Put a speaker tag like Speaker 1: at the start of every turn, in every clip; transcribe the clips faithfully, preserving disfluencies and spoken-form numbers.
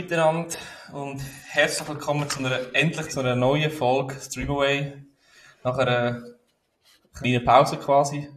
Speaker 1: miteinander und herzlich willkommen zu einer, endlich zu einer neuen Folge Streamaway. Nach einer kleinen Pause quasi.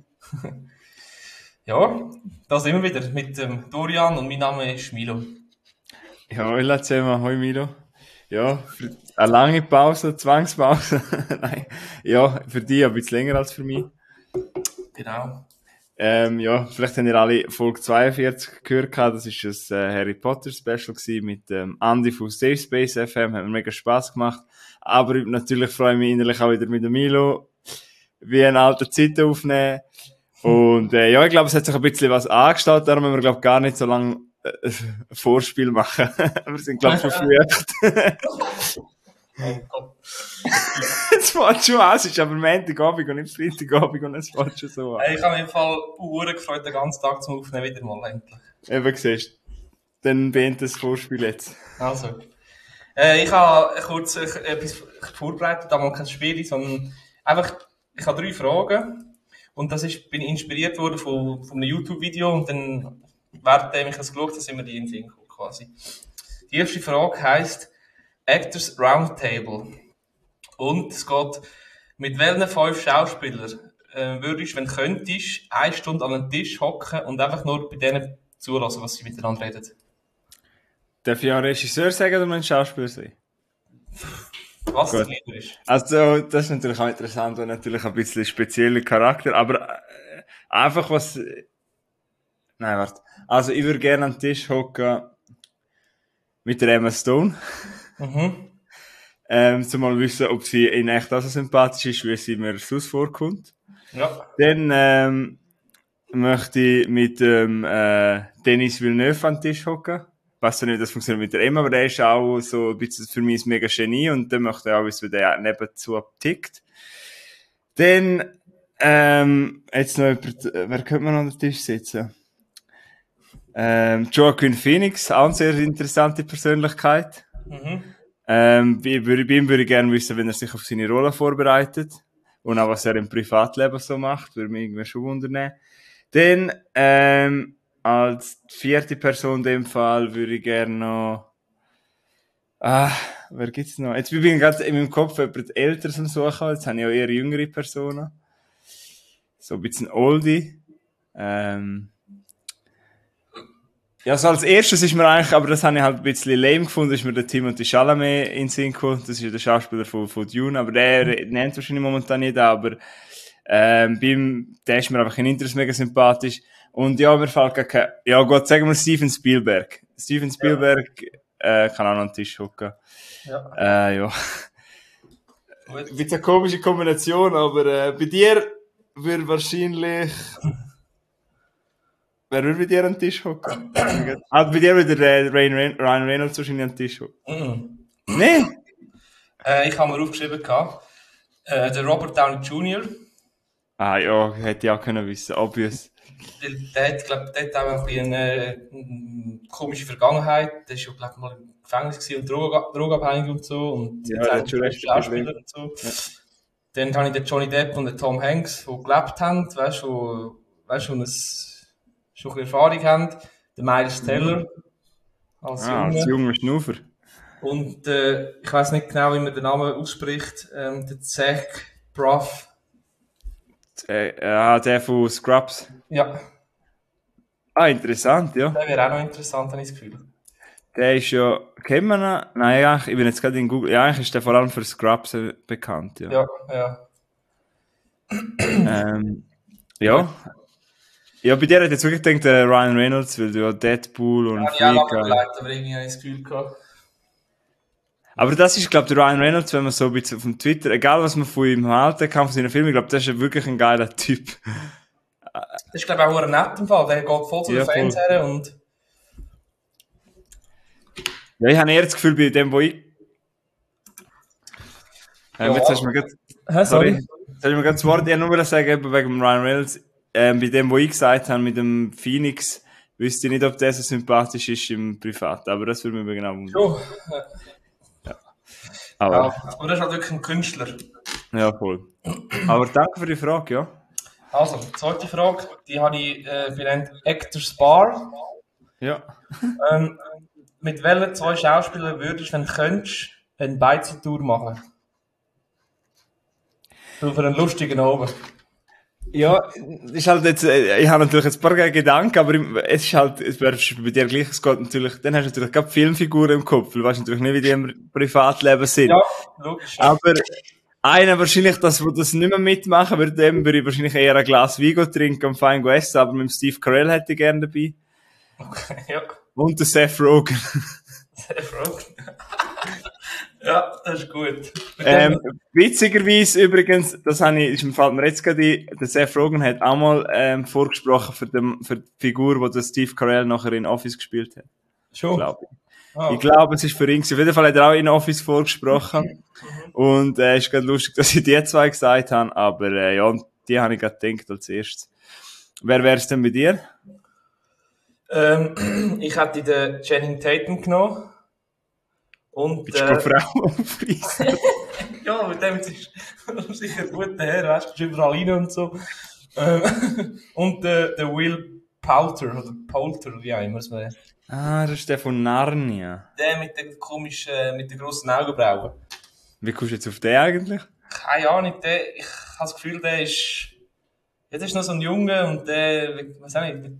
Speaker 1: Ja, da sind wir wieder mit dem Dorian und mein Name ist Milo.
Speaker 2: Ja, hallo zusammen, hoi Milo. Ja, für eine lange Pause, Zwangspause. Nein, ja, für dich ein bisschen länger als für mich.
Speaker 1: Genau.
Speaker 2: Ähm, ja, vielleicht habt ihr alle Folge zweiundvierzig gehört. Das war das äh, Harry Potter Special gewesen mit ähm, Andy von Safe Space F M. Hat mir mega Spass gemacht. Aber natürlich freue ich mich innerlich auch wieder mit dem Milo, wie eine alte Zeit aufnehmen. Und äh, ja, ich glaube, es hat sich ein bisschen was angestaut. Darum müssen wir, glaube ich, gar nicht so lange äh, ein Vorspiel machen. Wir sind, glaube ich, verfrüht.
Speaker 1: Oh Gott.
Speaker 2: Es fällt schon an, es ist aber Montagabend und nicht Freitagabend und es fällt schon so an.
Speaker 1: Hey, ich habe mich im Fall Uhren gefreut, den ganzen Tag zum Aufnehmen wieder mal endlich.
Speaker 2: Eben, siehst du. Dann beginnt das Vorspiel jetzt.
Speaker 1: Also. Äh, ich habe kurz äh, etwas vorbereitet, aber kein Spiel, sondern einfach, ich habe drei Fragen. Und das ist, bin inspiriert worden von, von einem YouTube-Video und dann, währenddem ich das geschaut habe, sind wir die in den Sinn gekommen, quasi. Die erste Frage heisst Actors Roundtable. Und es geht, mit welchen fünf Schauspielern äh, würdest du, wenn du könntest, eine Stunde an einen Tisch hocken und einfach nur bei denen zulassen, was sie miteinander reden?
Speaker 2: Darf ich auch Regisseur sagen oder ein Schauspieler sein?
Speaker 1: Was der lieber ist.
Speaker 2: Also, das ist natürlich auch interessant und natürlich ein bisschen spezieller Charakter, aber äh, einfach was... Nein, warte. Also, ich würde gerne an den Tisch hocken mit der Emma Stone.
Speaker 1: Mhm.
Speaker 2: Ähm, zum mal wissen, ob sie in echt auch so sympathisch ist, wie sie mir sonst vorkommt.
Speaker 1: Ja.
Speaker 2: Dann ähm, möchte ich mit dem äh, Denis Villeneuve an den Tisch hocken. Ich weiss nicht, wie das funktioniert mit der Emma, aber der ist auch so ein bisschen für mich ein mega Genie und dann möchte ich auch wissen, wie der nebenzu tickt. Dann, ähm, jetzt noch jemand, wer könnte man an den Tisch sitzen? Ähm, Joaquin Phoenix, auch eine sehr interessante Persönlichkeit.
Speaker 1: Mhm.
Speaker 2: Ähm, bei, bei ihm würde ich gerne wissen, wenn er sich auf seine Rolle vorbereitet und auch was er im Privatleben so macht, würde mich irgendwie schon wundern. Dann, ähm, als vierte Person in dem Fall würde ich gerne noch, ah, wer gibt's noch? Jetzt bin ich gerade in meinem Kopf jemand Älteres am Suchen, jetzt habe ich auch eher jüngere Personen. So ein bisschen Oldie. Ähm, Ja, so als erstes ist mir eigentlich, aber das habe ich halt ein bisschen lame gefunden, ist mir der Timothée Chalamet in den Sinn gekommen. Das ist ja der Schauspieler von, von Dune, aber der nennt wahrscheinlich momentan nicht, aber ähm, beim, der ist mir einfach in Interesse mega sympathisch. Und ja, mir fällt gar kein, ja gut, sagen wir Steven Spielberg. Steven Spielberg ja. äh, kann auch noch an den Tisch hocken. Ja. Äh, ja. Ein bisschen eine komische Kombination, aber äh, bei dir würde wahrscheinlich... Wer würde bei dir an den Tisch hocken? Ah, bei dir würde der Ryan Reynolds wahrscheinlich an den Tisch hocken.
Speaker 1: Mhm.
Speaker 2: Nee?
Speaker 1: Äh, ich habe mir aufgeschrieben, äh, der Robert Downey Junior
Speaker 2: Ah ja, hätte ich auch können wissen, obvious.
Speaker 1: Der, der hat, glaube ich, auch ein bisschen eine, eine komische Vergangenheit. Der war, glaube ich, mal im Gefängnis und Drogen, drogenabhängig und so. Und
Speaker 2: ja,
Speaker 1: jetzt
Speaker 2: der hat schon recht
Speaker 1: Schauspieler und so. Ja. Dann habe ich den Johnny Depp und den Tom Hanks, die gelebt haben, weißt du, weißt du, schon ein bisschen Erfahrung haben. Der Miles Teller als
Speaker 2: ah, Junge. Als junger Schnuffer.
Speaker 1: Und äh, ich weiss nicht genau, wie man den Namen ausspricht. Ähm, der Zach Braff.
Speaker 2: Äh, ja, der von Scrubs.
Speaker 1: Ja.
Speaker 2: Ah, interessant, ja.
Speaker 1: Der wäre auch noch interessant, habe ich das Gefühl.
Speaker 2: Der ist ja, kennt man ihn? Nein, eigentlich, ich bin jetzt gerade in Google, ja, eigentlich ist der vor allem für Scrubs äh, bekannt, ja.
Speaker 1: Ja, ja.
Speaker 2: ähm, ja. Ja, bei dir hat jetzt wirklich gedacht, der Ryan Reynolds, weil du ja Deadpool und
Speaker 1: ja,
Speaker 2: Freak...
Speaker 1: Ja, lange überlegt, aber irgendwie habe ich das Gefühl gehabt.
Speaker 2: Aber das ist, glaube ich, der Ryan Reynolds, wenn man so ein bisschen auf dem Twitter, egal was man von ihm halten kann, von seinen Filmen, ich glaube, das ist wirklich ein geiler Typ.
Speaker 1: Das ist, glaube ich, auch ein netter Fall, der geht voll zu den ja, Fans her und...
Speaker 2: Ja, ich habe eher das Gefühl, bei dem, wo ich... Ähm, ja. Jetzt hast du mir gerade...
Speaker 1: Hä, sorry?
Speaker 2: Jetzt hast du mir gerade das Wort, ich nur sagen, wegen Ryan Reynolds, ähm, bei dem, wo ich gesagt habe, mit dem Phoenix, wüsste ich nicht, ob der so sympathisch ist im Privat, aber das würde mich genau wundern.
Speaker 1: Oh.
Speaker 2: Ja. Aber,
Speaker 1: ja, aber das ist halt wirklich ein Künstler.
Speaker 2: Ja, voll. Aber danke für die Frage, ja.
Speaker 1: Also, die zweite Frage, die habe ich äh, benannt Actors Bar.
Speaker 2: Ja.
Speaker 1: Ähm, mit welchen zwei Schauspielern würdest du, wenn du könntest, eine Beizentour machen? So für einen lustigen Abend.
Speaker 2: Ja, ist halt jetzt, äh, ich habe natürlich jetzt ein paar Gedanken, aber im- es ist halt, es wäre bei dir gleich, es geht natürlich, dann hast du natürlich gerade Filmfiguren im Kopf, du weißt natürlich nicht, wie die im Privatleben sind.
Speaker 1: Ja, logisch. Ja.
Speaker 2: Aber einer wahrscheinlich, das, wo das nicht mehr mitmachen würde, dem würde ich wahrscheinlich eher ein Glas Wein trinken und fein essen, aber mit dem Steve Carell hätte ich gerne dabei.
Speaker 1: Okay, ja.
Speaker 2: Und der Seth Rogen.
Speaker 1: Sehr froh. Ja, das ist gut. Mit
Speaker 2: Ähm,
Speaker 1: dem-
Speaker 2: witzigerweise übrigens, das habe ich, ist, fällt mir jetzt gerade ein, der Seth Rogen hat auch mal ähm, vorgesprochen für, den, für die Figur, die der Steve Carell nachher in Office gespielt hat.
Speaker 1: Schon.
Speaker 2: Glaube ich.
Speaker 1: Ah,
Speaker 2: Ich glaube, es ist für ihn gewesen. Auf jeden Fall hat er auch in Office vorgesprochen. Und es äh, ist gerade lustig, dass ich die zwei gesagt habe, aber äh, ja, die habe ich gerade gedacht als erstes. Wer wäre es denn bei dir?
Speaker 1: Ähm, ich hätte den Channing Tatum genommen. Und,
Speaker 2: Bist du
Speaker 1: äh,
Speaker 2: Frau aufreißen?
Speaker 1: ja, mit dem ist sicher gut her, weißt du, überall rein und so. Ähm, und äh, der Will Poulter, oder Poulter, wie auch immer es wäre.
Speaker 2: Ah, das ist der von Narnia.
Speaker 1: Der mit den komischen, äh, mit den grossen Augenbrauen.
Speaker 2: Wie kommst du jetzt auf den eigentlich?
Speaker 1: Keine Ahnung, der, ich habe das Gefühl, der ist, ja, der ist noch so ein Junge und der, was auch nicht,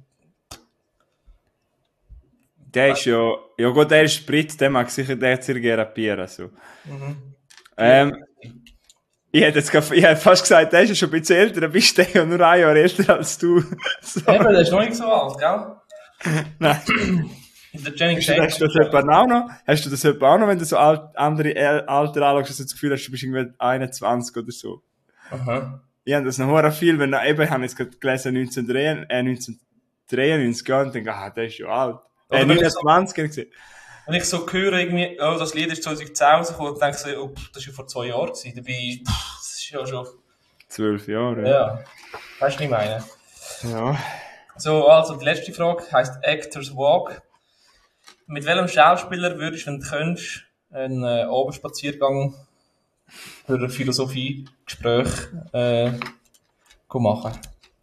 Speaker 2: Der ist ja, ja gut, der ist Brit, der mag sicher der therapieren, so.
Speaker 1: mhm.
Speaker 2: Ähm, ich hätte jetzt grad, ich hätte fast gesagt, der ist ja schon ein bisschen älter, dann bist du ja nur ein Jahr älter als du. So.
Speaker 1: Eben, der ist noch nicht so alt, gell?
Speaker 2: Nein.
Speaker 1: Und der Channing
Speaker 2: Hast du das
Speaker 1: Tatum.
Speaker 2: etwa auch noch? Hast du das etwa auch noch, wenn du so alt, andere El- Alter anschaust, dass du das Gefühl hast, du bist irgendwie einundzwanzig oder so?
Speaker 1: Aha.
Speaker 2: Ich habe das noch sehr viel, wenn er, eben, ich habe jetzt gerade gelesen, neunzehnhundertdreiundneunzig, äh, neunzehnhundertdreiundneunzig, ja, und denke, ah, der ist ja alt. Äh,
Speaker 1: Oder wenn ich so-
Speaker 2: neunundzwanzig, habe ich gesehen.
Speaker 1: Wenn ich so höre, irgendwie, oh, das Lied ist zwanzig zehn rausgekommen, dann denke ich so, oh, pff, das war ja vor zwei Jahren gewesen. Dabei, pff, das ist ja schon,
Speaker 2: Zwölf Jahre.
Speaker 1: ja. Weißt du, was ich meine?
Speaker 2: Ja.
Speaker 1: So, also, die letzte Frage heisst Actors Walk. Mit welchem Schauspieler würdest du, wenn du könntest, einen äh, Abendspaziergang für ein Philosophiegespräch äh, go machen?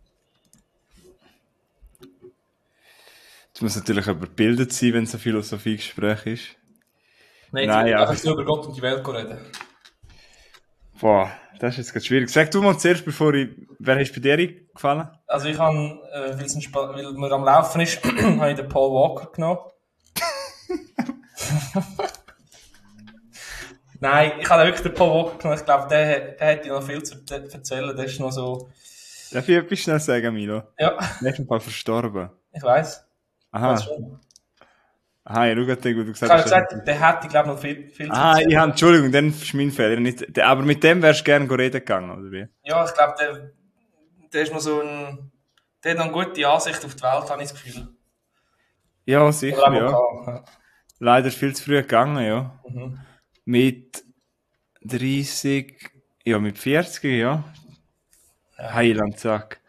Speaker 2: Es muss natürlich überbildet sein, wenn es ein Philosophiegespräch ist.
Speaker 1: Nein,
Speaker 2: Nein,
Speaker 1: jetzt
Speaker 2: ja.
Speaker 1: einfach so über Gott und die Welt reden.
Speaker 2: Boah, das ist jetzt gerade schwierig. Sag du mal zuerst, bevor ich, wer ist bei dir eingefallen?
Speaker 1: Also ich habe, äh, weil es ein Spa- weil man am Laufen ist, habe ich den Paul Walker genommen. Nein, ich habe wirklich den Paul Walker genommen. Ich glaube, der, der hätte noch viel zu te- erzählen. Der ist noch so...
Speaker 2: Darf ich etwas schnell sagen, Milo?
Speaker 1: Ja,
Speaker 2: Der ist im Fall verstorben.
Speaker 1: ich weiss.
Speaker 2: Aha.
Speaker 1: Das schon.
Speaker 2: Aha, ja, schau gerade, wo du
Speaker 1: Ich
Speaker 2: gesagt
Speaker 1: habe
Speaker 2: hast.
Speaker 1: gesagt, der hätte, glaube ich, noch viel, viel zu
Speaker 2: Ah,
Speaker 1: erzählen.
Speaker 2: ich habe, Entschuldigung, dann ist mein Fehler. Nicht, der, aber mit dem wärst du gerne reden gegangen, oder wie?
Speaker 1: Ja, ich glaube, der, der ist noch so ein... Der hat noch eine gute Ansicht auf die Welt, habe ich das Gefühl.
Speaker 2: Ja, sicher,
Speaker 1: Oder auch
Speaker 2: ja.
Speaker 1: lokal,
Speaker 2: Leider viel zu früh gegangen, ja.
Speaker 1: ja. Mhm.
Speaker 2: Mit dreißig, ja, mit vierzig, ja. Heiland, zack.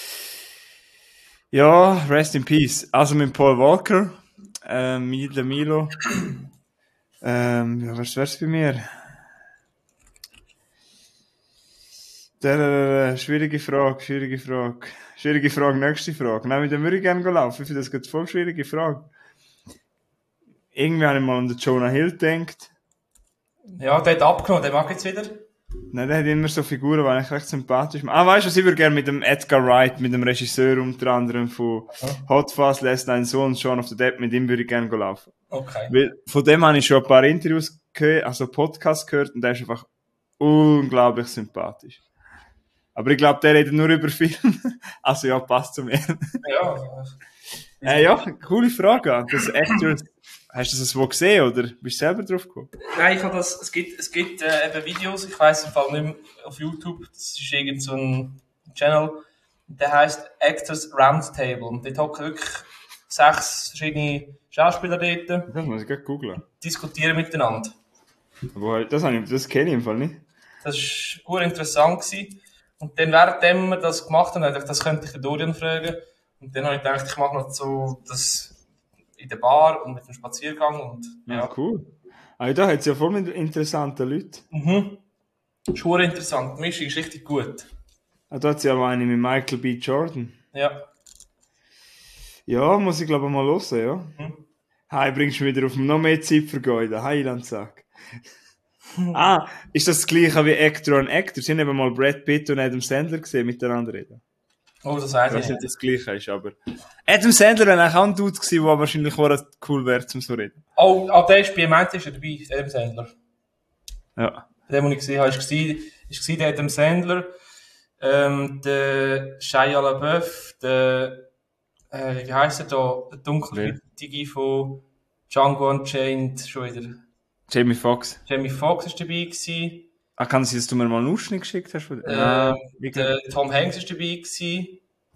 Speaker 2: Ja, rest in peace. Also mit Paul Walker, ähm, Milo, Milo. Ähm, ja, was wär's bei mir? Der, äh, schwierige Frage, schwierige Frage. Schwierige Frage, nächste Frage. Nein, mit dem würde ich gerne laufen. Ich finde das gerade voll schwierige Frage. Irgendwie habe ich mal an den Jonah Hill gedacht.
Speaker 1: Ja, der hat abgenommen, der mag jetzt wieder.
Speaker 2: Nein, der hat immer so Figuren, die eigentlich recht sympathisch machen. Ah, weißt du, was ich würde gerne mit dem Edgar Wright, mit dem Regisseur unter anderem von Hot Fuzz, Last Night So und Shaun of the Dead, mit ihm würde ich gerne laufen.
Speaker 1: Okay.
Speaker 2: Weil von dem habe ich schon ein paar Interviews gehört, also Podcasts gehört, und der ist einfach unglaublich sympathisch. Aber ich glaube, der redet nur über Film. Also ja, passt zu mir.
Speaker 1: Ja,
Speaker 2: äh, ja, coole Frage. Das Actors, hast du das wo gesehen oder bist du selber drauf gekommen?
Speaker 1: nein, ich habe das, es gibt, es gibt äh, eben Videos, ich weiss im Fall nicht mehr, auf YouTube, das ist irgend so ein Channel, der heisst Actors Roundtable. Und dort hocken wirklich sechs verschiedene Schauspieler dort,
Speaker 2: Das muss ich gerade googeln.
Speaker 1: diskutieren miteinander.
Speaker 2: Aber das, habe ich, das kenne ich im Fall nicht.
Speaker 1: Das war sehr interessant gewesen. Und dann, währenddem wir das gemacht haben, dachte ich, das könnte ich den Dorian fragen. Und dann habe ich gedacht, ich mache noch so das in der Bar und mit dem Spaziergang und,
Speaker 2: Ja,
Speaker 1: ja.
Speaker 2: cool. Aber da hat es ja voll mit interessanten Leuten.
Speaker 1: Mhm. Schon interessant. Die Mischung ist richtig gut.
Speaker 2: Ah, da hat es ja auch eine mit Michael B. Jordan.
Speaker 1: Ja.
Speaker 2: Ja, muss ich glaube ich mal hören, ja.
Speaker 1: Mhm.
Speaker 2: Hi, bringst du wieder auf noch mehr Zeit vergeuden. Heilandsack. Ah, ist das das gleiche wie Actor on Actor? Sie haben eben mal Brad Pitt und Adam Sandler gesehen miteinander reden.
Speaker 1: Oh, das
Speaker 2: Ich
Speaker 1: weiß
Speaker 2: weiß
Speaker 1: ich
Speaker 2: nicht, ob
Speaker 1: nicht.
Speaker 2: das gleiche ist, aber... Adam Sandler war eigentlich auch ein Dude gewesen, der wahrscheinlich auch cool wäre, zum so reden.
Speaker 1: Oh, ah, der ist bei Manchester dabei, Adam Sandler.
Speaker 2: Ja.
Speaker 1: Der, den ich gesehen habe, ist war, ist war der Adam Sandler, ähm, der Shia LaBeouf, der, äh, wie heisst er da, der dunkelhäutige von Django Unchained, schon wieder.
Speaker 2: Jamie Foxx.
Speaker 1: Jamie Foxx ist dabei gewesen.
Speaker 2: Ah, kann es sein, dass du mir mal einen Ausschnitt geschickt hast?
Speaker 1: Äh,
Speaker 2: Ah,
Speaker 1: der Tom Hanks ist dabei gewesen.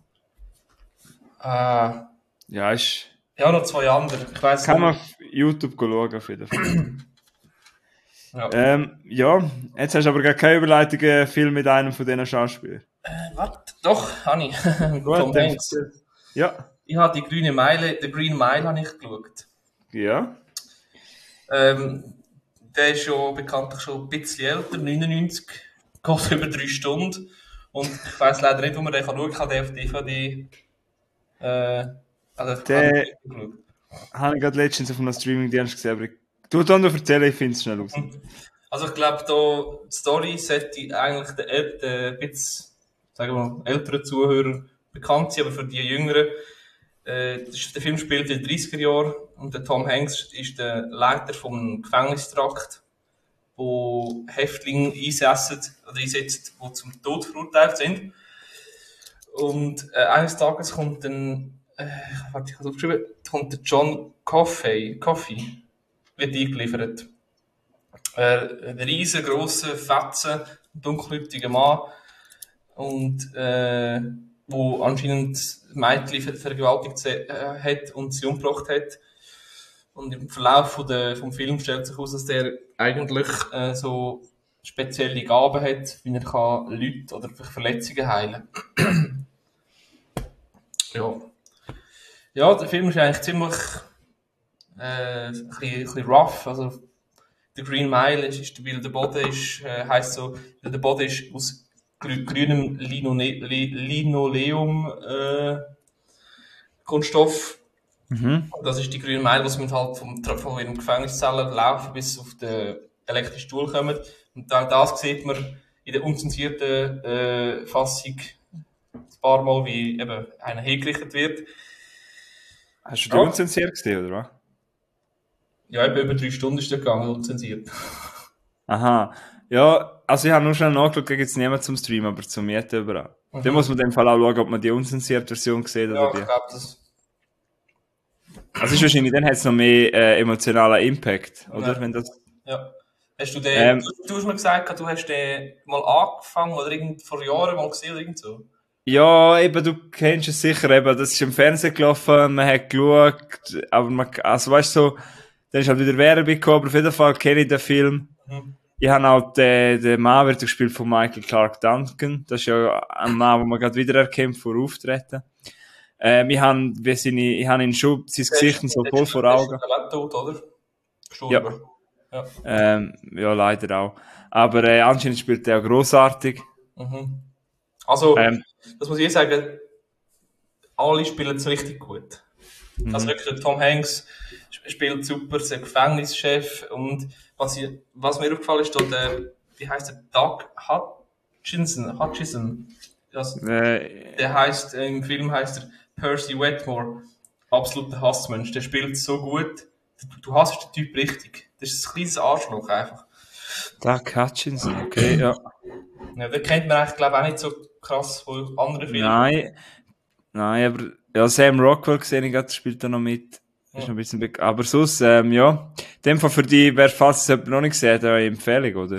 Speaker 1: Ah,
Speaker 2: ja, ist...
Speaker 1: ja, noch zwei andere. Ich weiss
Speaker 2: Kann man
Speaker 1: nicht.
Speaker 2: auf YouTube schauen, auf jeden Fall.
Speaker 1: Ja.
Speaker 2: ähm, ja, jetzt hast du aber gar keine Überleitung, äh, Film mit einem von diesen Schauspielern.
Speaker 1: Äh, was? Doch, habe ich. Mit
Speaker 2: Gut,
Speaker 1: Tom
Speaker 2: dann-
Speaker 1: Hanks.
Speaker 2: Ja.
Speaker 1: Ich habe die grüne Meile, The Green Mile habe ich geschaut.
Speaker 2: Ja.
Speaker 1: Ähm, der ist schon bekanntlich schon ein bisschen älter, neunundneunzig, geht über drei Stunden. Und ich weiss leider nicht, wo man den kann schauen kann. Ich habe den auf D V D. Äh, also,
Speaker 2: Der-
Speaker 1: habe ich geschaut.
Speaker 2: Habe ich gerade letztens auf einem Streaming-Dienst gesehen, aber ich... Du, dann du erzählen, ich finde es schnell aus.
Speaker 1: Also ich glaube, da die Story sollte eigentlich den, äl- den ein bisschen, sagen wir mal, älteren Zuhörern bekannt sein, aber für die Jüngeren, äh, das ist, der Film spielt in den dreißiger Jahren und der Tom Hanks ist der Leiter vom Gefängnistrakt, wo Häftlinge einsetzen oder einsetzen, die zum Tod verurteilt sind. Und äh, eines Tages kommt dann, äh, warte, ich habe es aufgeschrieben, kommt der John Coffey, Coffey wird eingeliefert. Äh, ein riesengroßer, fetzen, dunkelhäutiger Mann. Und, äh, wo anscheinend Mädchen ver- vergewaltigt se- äh, hat und sie umgebracht hat. Und im Verlauf von der, vom Film stellt sich heraus, dass der eigentlich äh, so spezielle Gaben hat, wie er kann Leute oder Verletzungen heilen. Ja. Ja, der Film ist eigentlich ziemlich äh, ein, bisschen, ein bisschen rough. Also, der Green Mile ist, ist weil der Boden ist, äh, heisst so, weil der Boden ist aus grü grünem Linone Li Linoleum äh, Kunststoff.
Speaker 2: Mhm.
Speaker 1: Und das ist die Green Mile, was man halt vom, von ihrem Gefängniszellen laufen bis auf den elektrischen Stuhl kommen. Und auch das sieht man in der unzensierten äh, Fassung ein paar Mal, wie eben einer hingerichtet wird.
Speaker 2: Hast du die
Speaker 1: Ja.
Speaker 2: unzensiert gesehen, oder was?
Speaker 1: Ja, eben über drei Stunden ist der gegangen, unzensiert.
Speaker 2: Aha. Ja, also ich habe nur schon nachgeschaut, da gibt es niemanden zum Streamen, aber zum Mieten überall.
Speaker 1: Mhm.
Speaker 2: Dann muss man in dem Fall auch schauen, ob man die unzensierte Version sieht
Speaker 1: Ja,
Speaker 2: oder
Speaker 1: ich
Speaker 2: die.
Speaker 1: glaube, das...
Speaker 2: Also ist wahrscheinlich, dann hat es noch mehr äh, emotionalen Impact, oder?
Speaker 1: Ja.
Speaker 2: Wenn das...
Speaker 1: Ja. Hast du den,
Speaker 2: Ähm.
Speaker 1: du, du hast mir gesagt, du hast den mal angefangen oder irgend vor Jahren mal gesehen oder irgend so.
Speaker 2: Ja, eben, du kennst es sicher, eben, das ist im Fernsehen gelaufen, man hat geschaut, aber man, also weißt du, so, dann ist halt wieder Werbung gekommen, aber auf jeden Fall kenne ich den Film.
Speaker 1: Mhm.
Speaker 2: Ich habe auch den, den Mann wird gespielt von Michael Clark Duncan, das ist ja ein Mann, den man gerade wieder erkennt vor Auftreten. Ähm, ich habe, wie seine, ich habe ihn schon, sein Gesicht so
Speaker 1: Der
Speaker 2: voll
Speaker 1: ist-
Speaker 2: vor
Speaker 1: der
Speaker 2: Augen.
Speaker 1: ist der tot, oder? Gestorben. Ja.
Speaker 2: Ähm, ja, leider auch. Aber äh, anscheinend spielt er auch grossartig.
Speaker 1: Mhm. Also,
Speaker 2: Ähm,
Speaker 1: das muss ich sagen, alle spielen es richtig gut.
Speaker 2: mhm.
Speaker 1: Also wirklich, der Tom Hanks sp- spielt super, der Gefängnischef. Und was, ich, was mir aufgefallen ist, da der, wie heißt der, Doug Hutchinson, Hutchison. Das,
Speaker 2: äh,
Speaker 1: der heißt, äh, im Film heißt er Percy Wetmore. Absoluter Hassmensch. Der spielt so gut. Du, du hasst den Typ richtig. Das ist ein kleines Arschloch einfach.
Speaker 2: Doug Hutchinson, okay, ja.
Speaker 1: Ja, den kennt man eigentlich, glaube ich, auch nicht so krass von anderen Filmen.
Speaker 2: Nein, nein, aber ja, Sam Rockwell gesehen, ich gerade, spielt da noch mit. Ist
Speaker 1: Ja.
Speaker 2: noch ein bisschen bekannt. Aber sonst, ähm, ja. In dem Fall für die, wer falls es jemand noch nicht gesehen hat, eine Empfehlung, oder?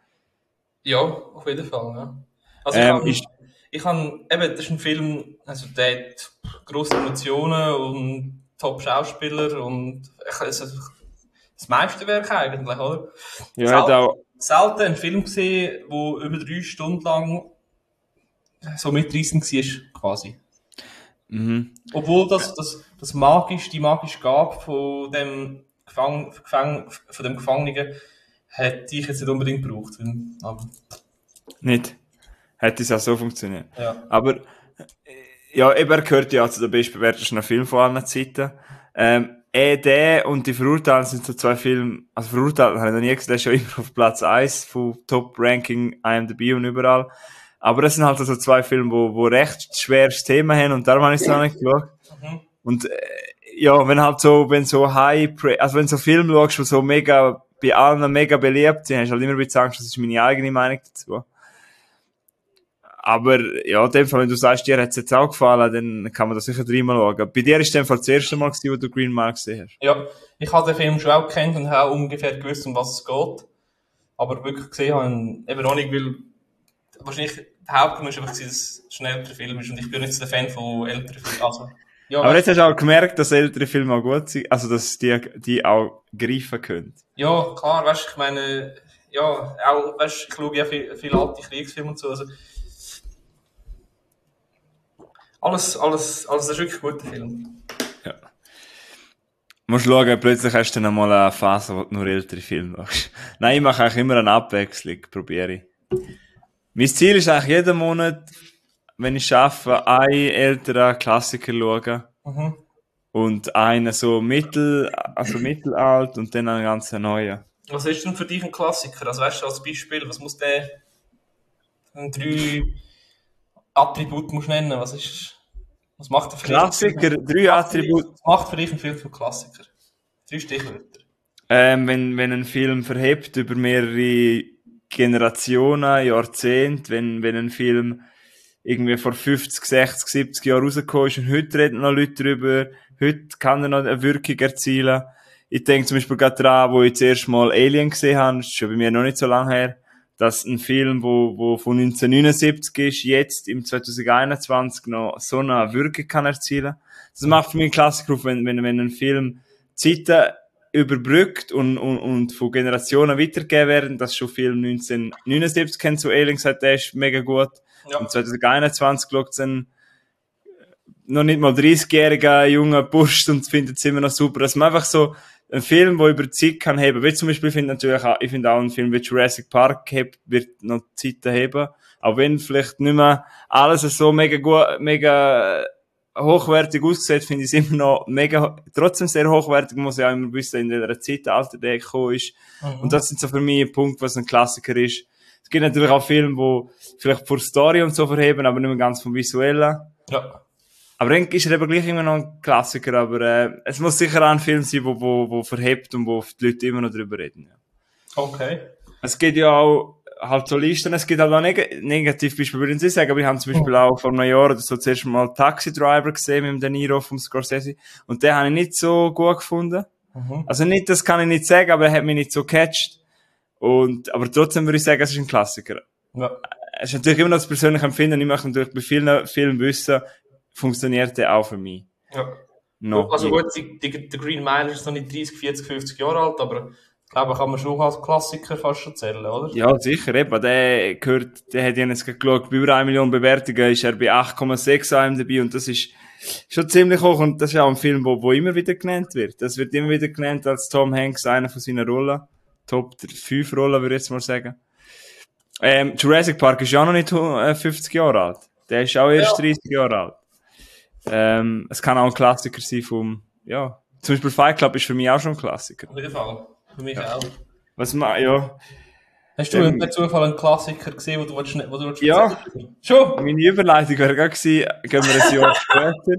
Speaker 1: Ja, auf jeden Fall, ja. Also
Speaker 2: Ähm,
Speaker 1: ich habe,
Speaker 2: ist-
Speaker 1: ich habe, eben, das ist ein Film, also der hat grosse Emotionen und Top-Schauspieler und ich, also, das Meisterwerk eigentlich, oder?
Speaker 2: Ja, hat auch,
Speaker 1: Selten einen Film gesehen, der über drei Stunden lang so mitreißend war, quasi.
Speaker 2: mhm.
Speaker 1: Obwohl das, das, das magisch, die magische Gabe von dem Gefang, Gefang, von dem Gefangenen hätte ich jetzt nicht unbedingt gebraucht. Aber,
Speaker 2: Nicht. Hätte es auch so funktioniert.
Speaker 1: ja.
Speaker 2: Aber, äh, ja, eben, er gehört ja zu den bestbewertesten Filmen von allen Zeiten. Ähm, eh der und die Verurteilten sind so zwei Filme, also Verurteilten habe ich noch nie gesehen, der ist schon immer auf Platz eins von Top-Ranking, I M D B und überall. Aber das sind halt so zwei Filme, wo, wo recht schweres Thema haben und darum habe ich es noch nicht geschaut. Mhm. Und äh, ja, wenn halt so, wenn so high, also wenn so Filme schaust, die so mega, bei allen mega beliebt sind, hast du halt immer ein bisschen Angst, das ist meine eigene Meinung dazu. Aber ja, in dem Fall, wenn du sagst, dir hat es jetzt auch gefallen, dann kann man da sicher dreimal schauen. Bei dir ist es in dem Fall das erste Mal gewesen, wo du Green Mile gesehen hast.
Speaker 1: Ja, ich habe den Film schon auch gekannt und habe auch ungefähr gewusst, um was es geht. Aber wirklich gesehen habe ich eben auch nicht, weil wahrscheinlich der Hauptgrund ist einfach, dass es ein älterer Film ist und ich bin nicht so der Fan von älteren Filmen. Also, ja,
Speaker 2: aber jetzt hast du auch gemerkt, dass ältere Filme auch gut sind, also dass die, die auch greifen können.
Speaker 1: Ja, klar, weißt du, ich meine, ja, auch, weißt du, ich schaue ja viele viel alte Kriegsfilme und so, also alles, alles, alles, das ist wirklich ein guter Film.
Speaker 2: Ja. Du musst schauen, plötzlich hast du dann einmal eine Phase, wo du nur ältere Filme machst. Nein, ich mache eigentlich immer eine Abwechslung, probiere ich. Mein Ziel ist eigentlich jeden Monat, wenn ich schaffe, einen älteren Klassiker schauen. Mhm. Und einen so mittel, also mittelalt und dann einen ganz neuen.
Speaker 1: Was ist denn für dich ein Klassiker? Also weißt du, als Beispiel, was muss der drei Attribute musst du nennen? Was ist, was macht der für
Speaker 2: Klassiker, dich? drei Attribute.
Speaker 1: Was macht für dich ein Film für Klassiker? Drei Stichwörter.
Speaker 2: Ähm, wenn, wenn ein Film verhebt über mehrere Generationen, Jahrzehnte, wenn, wenn ein Film irgendwie vor fünfzig, sechzig, siebzig Jahren rausgekommen ist und heute reden noch Leute drüber, heute kann er noch eine Wirkung erzielen. Ich denke zum Beispiel gerade daran, wo ich zuerst mal Alien gesehen habe, das ist schon bei mir noch nicht so lange her, dass ein Film, wo, wo von neunzehnhundertneunundsiebzig ist, jetzt im zwanzig einundzwanzig noch so eine Wirkung kann erzielen. Das macht für mich einen Klassiker auf, wenn, wenn, wenn ein Film Zeiten überbrückt und, und, und von Generationen weitergegeben werden, dass schon Film neunzehnhundertneunundsiebzig kennt, so Alien gesagt, der ist mega gut. Ja. Und zwanzig einundzwanzig schaut es ein noch nicht mal dreißigjähriger junger Bursch und findet es immer noch super, dass man einfach so ein Film, der über die Zeit kann heben. Wie zum Beispiel, ich finde natürlich auch, ich finde auch ein Film wie Jurassic Park hebt, wird noch Zeit heben. Auch wenn vielleicht nicht mehr alles so mega gut, mega hochwertig aussieht, finde ich es immer noch mega, trotzdem sehr hochwertig, muss ich auch immer wissen, in welcher Zeit der Alter der gekommen ist. Mhm. Und das sind so für mich ein Punkt, was ein Klassiker ist. Es gibt natürlich auch Filme, die vielleicht vor Story und so verheben, aber nicht mehr ganz vom Visuellen. Ja. Aber dann ist er eben gleich immer noch ein Klassiker, aber äh, es muss sicher auch ein Film sein, wo, wo, wo verhebt und wo die Leute immer noch drüber reden. Ja.
Speaker 1: Okay.
Speaker 2: Es gibt ja auch halt so Listen, es gibt halt auch neg- Negativbeispiele, würde ich nicht sagen, aber ich habe zum Beispiel auch vor einem Jahr oder so zuerst mal Taxi Driver gesehen mit dem De Niro vom Scorsese und den habe ich nicht so gut gefunden. Mhm. Also nicht, das kann ich nicht sagen, aber er hat mich nicht so gecatcht. Und, aber trotzdem würde ich sagen, es ist ein Klassiker. Ja. Es ist natürlich immer noch das persönliche Empfinden, ich möchte natürlich bei vielen Filmen wissen, funktioniert der auch für mich.
Speaker 1: Ja. No, also gut, die, die, der Green Mile ist noch nicht dreißig, vierzig, fünfzig Jahre alt, aber ich glaube, kann man schon als Klassiker fast erzählen, oder?
Speaker 2: Ja, sicher, eben. Der gehört, der hat ja jetzt geschaut, bei über eine Million Bewertungen ist er bei acht Komma sechs I M D B und das ist schon ziemlich hoch und das ist auch ein Film, wo, wo immer wieder genannt wird. Das wird immer wieder genannt als Tom Hanks, einer von seinen Rollen. Top fünf Rollen, würde ich jetzt mal sagen. Ähm, Jurassic Park ist ja noch nicht fünfzig Jahre alt. Der ist auch erst ja. dreißig Jahre alt. Ähm, es kann auch ein Klassiker sein vom, ja, zum Beispiel Fight Club ist für mich auch schon ein Klassiker.
Speaker 1: Auf jeden Fall. Für mich ja. auch.
Speaker 2: Was ma, ja.
Speaker 1: Hast du ähm, per Zufall einen Klassiker gesehen, wo du willst, wo du willst
Speaker 2: ja. Schon? Meine Überleitung wäre gerade gewesen, gehen wir ein Jahr später.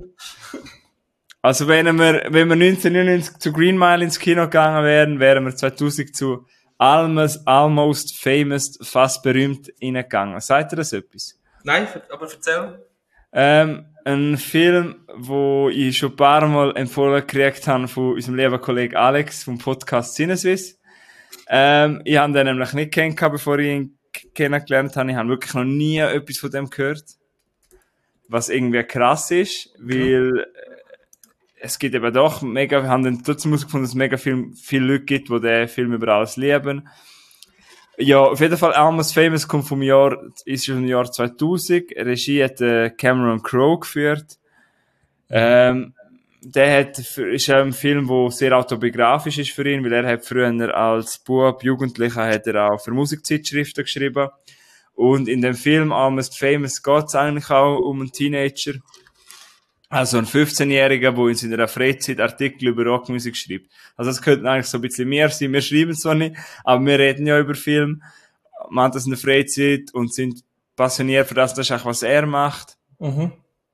Speaker 2: Also wenn wir, wenn wir neunzehnhundertneunundneunzig zu Green Mile ins Kino gegangen wären, wären wir zweitausend zu Almost, Almost Famous, fast berühmt reingegangen. Sagt ihr das etwas?
Speaker 1: Nein, aber erzähl.
Speaker 2: Ähm, ein Film, wo ich schon ein paar Mal empfohlen gekriegt habe von unserem lieben Kollegen Alex vom Podcast Cineswiss. Ähm, ich habe den nämlich nicht kennengelernt, bevor ich ihn kennengelernt habe. Ich habe wirklich noch nie etwas von dem gehört. Was irgendwie krass ist, weil es gibt eben doch mega, wir haben dann trotzdem herausgefunden, dass es mega viel, viele Leute gibt, die den Film über alles lieben. Ja, auf jeden Fall, Almost Famous kommt vom Jahr, ist schon im Jahr zweitausend. Regie hat äh, Cameron Crowe geführt. Ähm, der hat, ist ein Film, der sehr autobiografisch ist für ihn, weil er hat früher als Bub, Jugendlicher, hat er auch für Musikzeitschriften geschrieben. Und in dem Film Almost Famous geht es eigentlich auch um einen Teenager. Also ein fünfzehnjähriger, der in seiner Freizeit Artikel über Rockmusik schreibt. Also das könnte eigentlich so ein bisschen mehr sein. Wir schreiben zwar nicht, aber wir reden ja über Film, machen das in der Freizeit und sind passioniert für das, das ist auch was er macht.
Speaker 1: Mhm.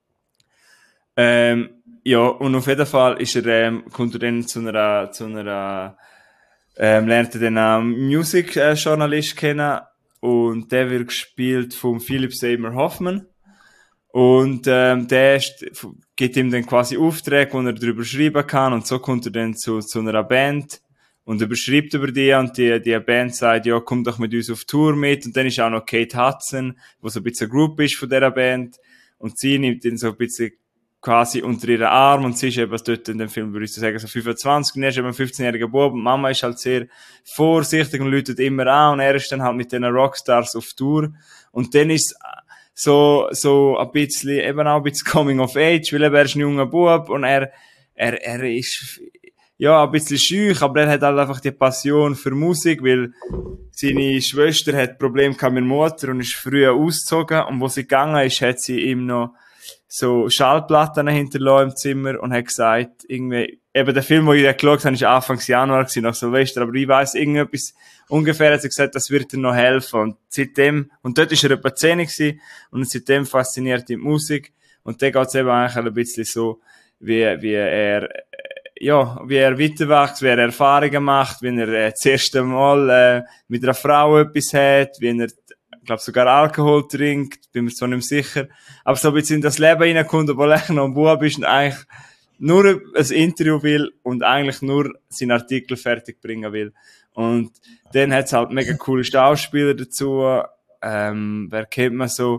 Speaker 2: Ähm, ja, und auf jeden Fall ist er, ähm, kommt er dann zu einer, zu einer, ähm, lernt er dann einen Musikjournalist kennen und der wird gespielt von Philip Seymour Hoffman. Und ähm, der ist, gibt ihm dann quasi Aufträge, wo er darüber schreiben kann und so kommt er dann zu, zu einer Band und überschreibt über die und die, die Band sagt, ja, komm doch mit uns auf Tour mit und dann ist auch noch Kate Hudson, wo so ein bisschen eine Group ist von dieser Band und sie nimmt ihn so ein bisschen quasi unter ihren Arm und sie ist eben dort in dem Film, würde ich so sagen, so fünfundzwanzig und er ist eben ein fünfzehnjähriger Bub und Mama ist halt sehr vorsichtig und läutet immer an und er ist dann halt mit den Rockstars auf Tour und dann ist so, so ein bisschen, eben auch ein bisschen Coming of Age, weil er ist ein junger Bub und er, er, er ist, ja, ein bisschen schüch, aber er hat halt einfach die Passion für Musik, weil seine Schwester hat Probleme gehabt mit der Mutter und ist früher ausgezogen und wo sie gegangen ist, hat sie ihm noch so Schallplatten hinterlassen im Zimmer und hat gesagt, irgendwie, eben der Film, den ich geschaut habe, war Anfang Januar gewesen, nach Silvester, aber ich weiss, irgendetwas, ungefähr hat sie gesagt, das wird ihm noch helfen und seitdem, und dort ist er etwa zehn gewesen und seitdem fasziniert ihn die Musik und dann geht es eben eigentlich ein bisschen so, wie, wie er, ja, wie er weiterwächst, wie er Erfahrungen macht, wie er äh, das erste Mal äh, mit einer Frau etwas hat, wie er, ich glaube, sogar Alkohol trinkt, bin mir so nicht mehr sicher, aber so ein bisschen in das Leben reinkommt, obwohl er noch ein Bub ist und eigentlich nur ein Interview will und eigentlich nur seinen Artikel fertig bringen will. Und dann hat's halt mega coole Schauspieler dazu. Ähm, wer kennt man so?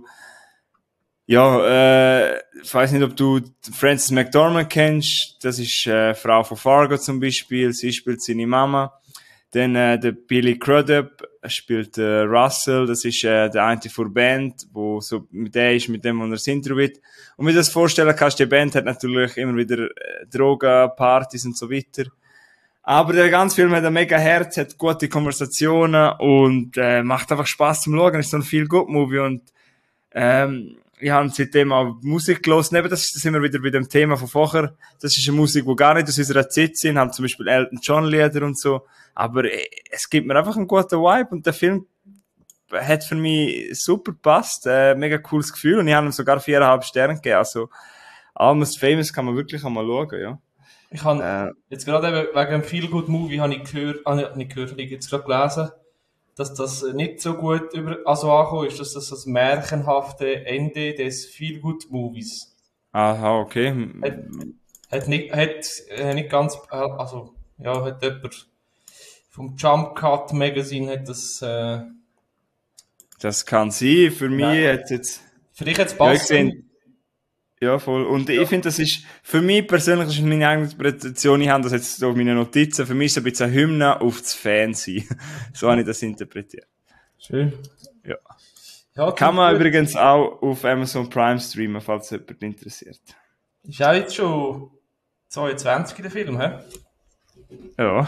Speaker 2: Ja, äh, ich weiss nicht, ob du Frances McDormand kennst. Das ist äh, Frau von Fargo zum Beispiel. Sie spielt seine Mama. Dann äh, der Billy Crudup spielt äh, Russell. Das ist äh, der eine von der Band, wo so mit der ist, mit dem man das Intro wird. Und wie du das vorstellen kannst, die Band hat natürlich immer wieder äh, Drogen, Partys und so weiter. Aber der ganze Film hat ein mega Herz, hat gute Konversationen und äh, macht einfach Spaß zum Schauen. Ist so ein Feel-Good-Movie und ähm, ich habe seitdem auch Musik gehört. Eben, das sind wir wieder bei dem Thema von vorher. Das ist eine Musik, die gar nicht aus unserer Zeit sind, haben zum Beispiel Elton John Lieder und so. Aber äh, es gibt mir einfach einen guten Vibe und der Film hat für mich super gepasst. Äh, mega cooles Gefühl und ich habe ihm sogar viereinhalb Sterne gegeben. Also Almost Famous kann man wirklich einmal schauen, ja.
Speaker 1: Ich habe äh, jetzt gerade eben wegen dem Feel Good Movie habe ich gehört, habe ich nicht gehört, habe ich jetzt gerade gelesen, dass das nicht so gut über, also angekommen ist, dass das das märchenhafte Ende des Feel Good Movies.
Speaker 2: Aha, okay.
Speaker 1: Hat, hat nicht, hat äh, nicht ganz, also, ja, hat jemand vom Jump Cut Magazine hat das, äh,
Speaker 2: das kann sein. Für mich
Speaker 1: nein,
Speaker 2: hat jetzt,
Speaker 1: für dich jetzt passt.
Speaker 2: Ja, ja, voll. Und ja. Ich finde, das ist, für mich persönlich, das ist meine eigene Interpretation, ich habe das jetzt so meine Notizen, für mich ist es ein bisschen eine Hymne auf das Fansein. So habe ich das interpretiert.
Speaker 1: Schön.
Speaker 2: Ja.
Speaker 1: Ja,
Speaker 2: kann man
Speaker 1: gut.
Speaker 2: übrigens auch auf Amazon Prime streamen, falls jemand interessiert.
Speaker 1: Ist auch jetzt schon zweiundzwanzig der Film, hä?
Speaker 2: Ja.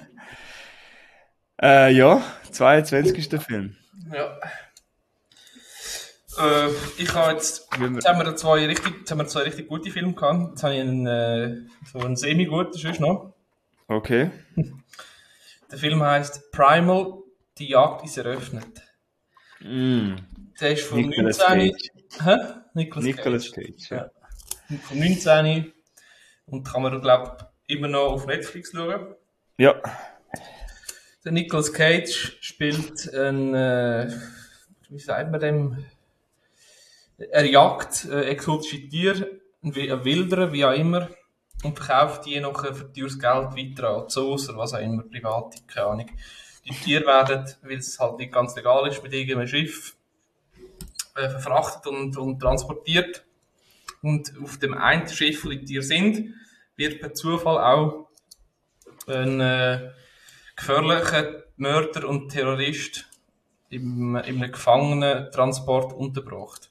Speaker 2: äh, ja, zweiundzwanzig ist der Film.
Speaker 1: Ja. Äh, ich habe jetzt, jetzt haben wir zwei richtig, jetzt haben wir zwei richtig gute Filme gehabt. Jetzt habe ich einen, äh, so einen semi-guten, sonst noch.
Speaker 2: Okay.
Speaker 1: Der Film heisst Primal, die Jagd ist eröffnet.
Speaker 2: Mm.
Speaker 1: Der ist von
Speaker 2: Nicolas
Speaker 1: neunzehn.
Speaker 2: Cage.
Speaker 1: Hä? Nicolas,
Speaker 2: Nicolas
Speaker 1: Cage.
Speaker 2: Cage, ja.
Speaker 1: ja. Von neunzehn. Und kann man, glaube ich, immer noch auf Netflix schauen.
Speaker 2: Ja.
Speaker 1: Der Nicolas Cage spielt ein, äh, wie sagt man dem? Er jagt äh, exotische Tiere, ein Wilderer, wie auch immer, und verkauft die nachher für teures Geld weiter an Zoos oder was auch immer, private, keine Ahnung. Die Tiere werden, weil es halt nicht ganz legal ist, mit irgendeinem Schiff äh, verfrachtet und, und transportiert. Und auf dem einen Schiff, wo die Tiere sind, wird per Zufall auch ein äh, gefährlicher Mörder und Terrorist im, in einem Gefangenentransport untergebracht.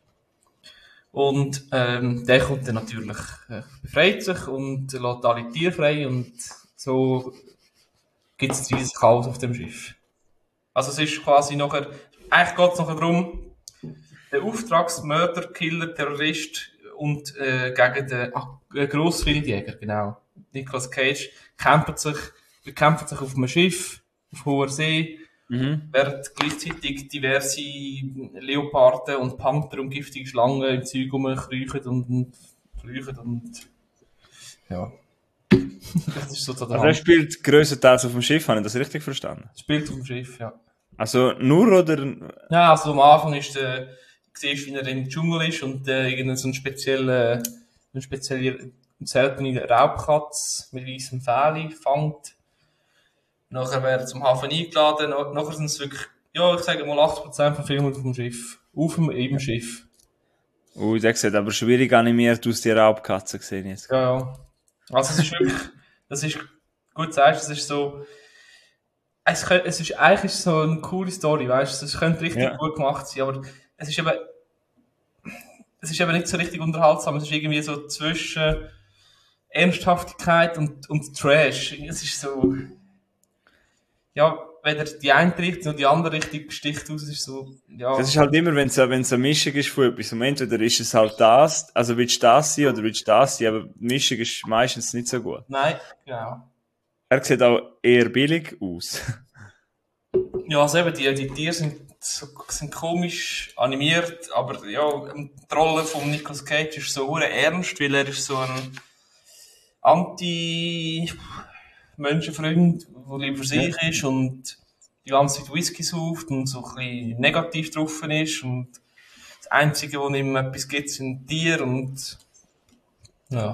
Speaker 1: Und ähm, der kommt dann natürlich, äh, befreit sich und lässt alle Tiere frei und so gibt es dieses Chaos auf dem Schiff. Also es ist quasi nachher, eigentlich geht es nachher darum, der Auftragsmörder, Killer, Terrorist und äh, gegen den ah, äh, Grosswildjäger, genau. Nicolas Cage kämpft sich, bekämpft sich auf einem Schiff, auf hoher See,
Speaker 2: Mhm.
Speaker 1: während gleichzeitig diverse Leoparden und Panther und giftige Schlangen im Zeug rumkriechen und, und kriechen und ja. Das ist so der
Speaker 2: Also er
Speaker 1: Hand.
Speaker 2: spielt grösstenteils auf dem Schiff, habe ich das richtig verstanden?
Speaker 1: Spielt auf dem Schiff, ja.
Speaker 2: Also nur oder...
Speaker 1: Ja, also am Anfang ist der, du siehst, wie er im Dschungel ist und äh, irgendein so ein spezieller, eine spezielle, seltene Raubkatz mit weißem Fell fängt. Nachher wird er zum Hafen eingeladen, nach- nachher sind es wirklich, ja, ich sage mal achtzig Prozent vom Film auf dem Schiff. Auf dem, im Schiff.
Speaker 2: Ui, der sieht aber schwierig animiert aus, die Raubkatze gesehen jetzt.
Speaker 1: Ja, ja. Also es ist wirklich, das ist, gut sagst, es ist so, es, könnte, es ist eigentlich so eine coole Story, weißt du, es könnte richtig
Speaker 2: Ja.
Speaker 1: gut gemacht sein, aber es ist eben, es ist eben nicht so richtig unterhaltsam, es ist irgendwie so zwischen Ernsthaftigkeit und, und Trash. Es ist so, ja, weder die eine Richtung noch die andere Richtung sticht aus, es ist so, ja.
Speaker 2: Das ist halt immer, wenn es wenn es eine Mischung ist von etwas. Und entweder ist es halt das, also willst du das sein oder willst du das sein, aber die Mischung ist meistens nicht so gut.
Speaker 1: Nein, genau.
Speaker 2: Er sieht auch eher billig aus.
Speaker 1: Ja, also eben, die, die Tiere sind, so, sind komisch animiert, aber ja, die Rolle von Nicolas Cage ist so hure ernst, weil er ist so ein Anti-Menschenfreund, der lieber für sich ist und die ganze Zeit Whisky sauft und so ein bisschen negativ drauf ist und das Einzige, was ihm etwas gibt, sind Tiere und ja.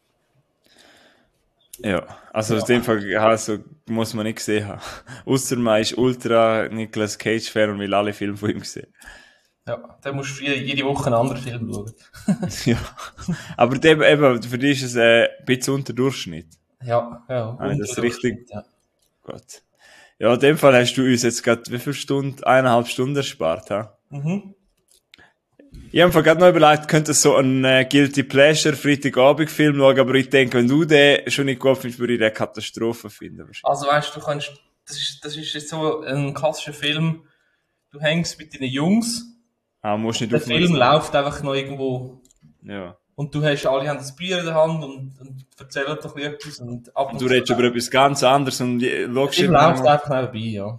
Speaker 2: Ja, also
Speaker 1: Ja.
Speaker 2: in dem Fall also, muss man nicht gesehen haben. Ausser man ist ultra Nicolas Cage-Fan und will alle Filme von ihm sehen.
Speaker 1: Ja, dann musst du jede, jede Woche einen anderen Film schauen.
Speaker 2: Ja. Aber dem, eben, für dich ist es äh, ein bisschen unter Durchschnitt.
Speaker 1: Ja, ja.
Speaker 2: Habe ich das
Speaker 1: unter
Speaker 2: richtig-
Speaker 1: Durchschnitt, ja.
Speaker 2: Gut. Ja, in dem Fall hast du uns jetzt gerade wie viele Stunden? Eineinhalb Stunden erspart, ha?
Speaker 1: Mhm.
Speaker 2: Ich habe mir gerade noch überlegt, könnte es so ein äh, Guilty Pleasure Freitagabend-Film schauen, aber ich denke, wenn du den schon nicht gut findest, würde ich den Katastrophe finden. Wahrscheinlich.
Speaker 1: Also weißt du, du kannst, das ist, das ist jetzt so ein klassischer Film. Du hängst mit deinen Jungs,
Speaker 2: Ah, musst nicht
Speaker 1: der Film
Speaker 2: aufmerksam.
Speaker 1: läuft einfach noch irgendwo
Speaker 2: Ja.
Speaker 1: und du hast alle haben das Bier in der Hand und, und erzählen doch etwas und ab und
Speaker 2: Du redest über etwas ganz anderes und äh,
Speaker 1: der
Speaker 2: schaust
Speaker 1: Film
Speaker 2: immer
Speaker 1: läuft
Speaker 2: noch-
Speaker 1: einfach nebenbei, ja.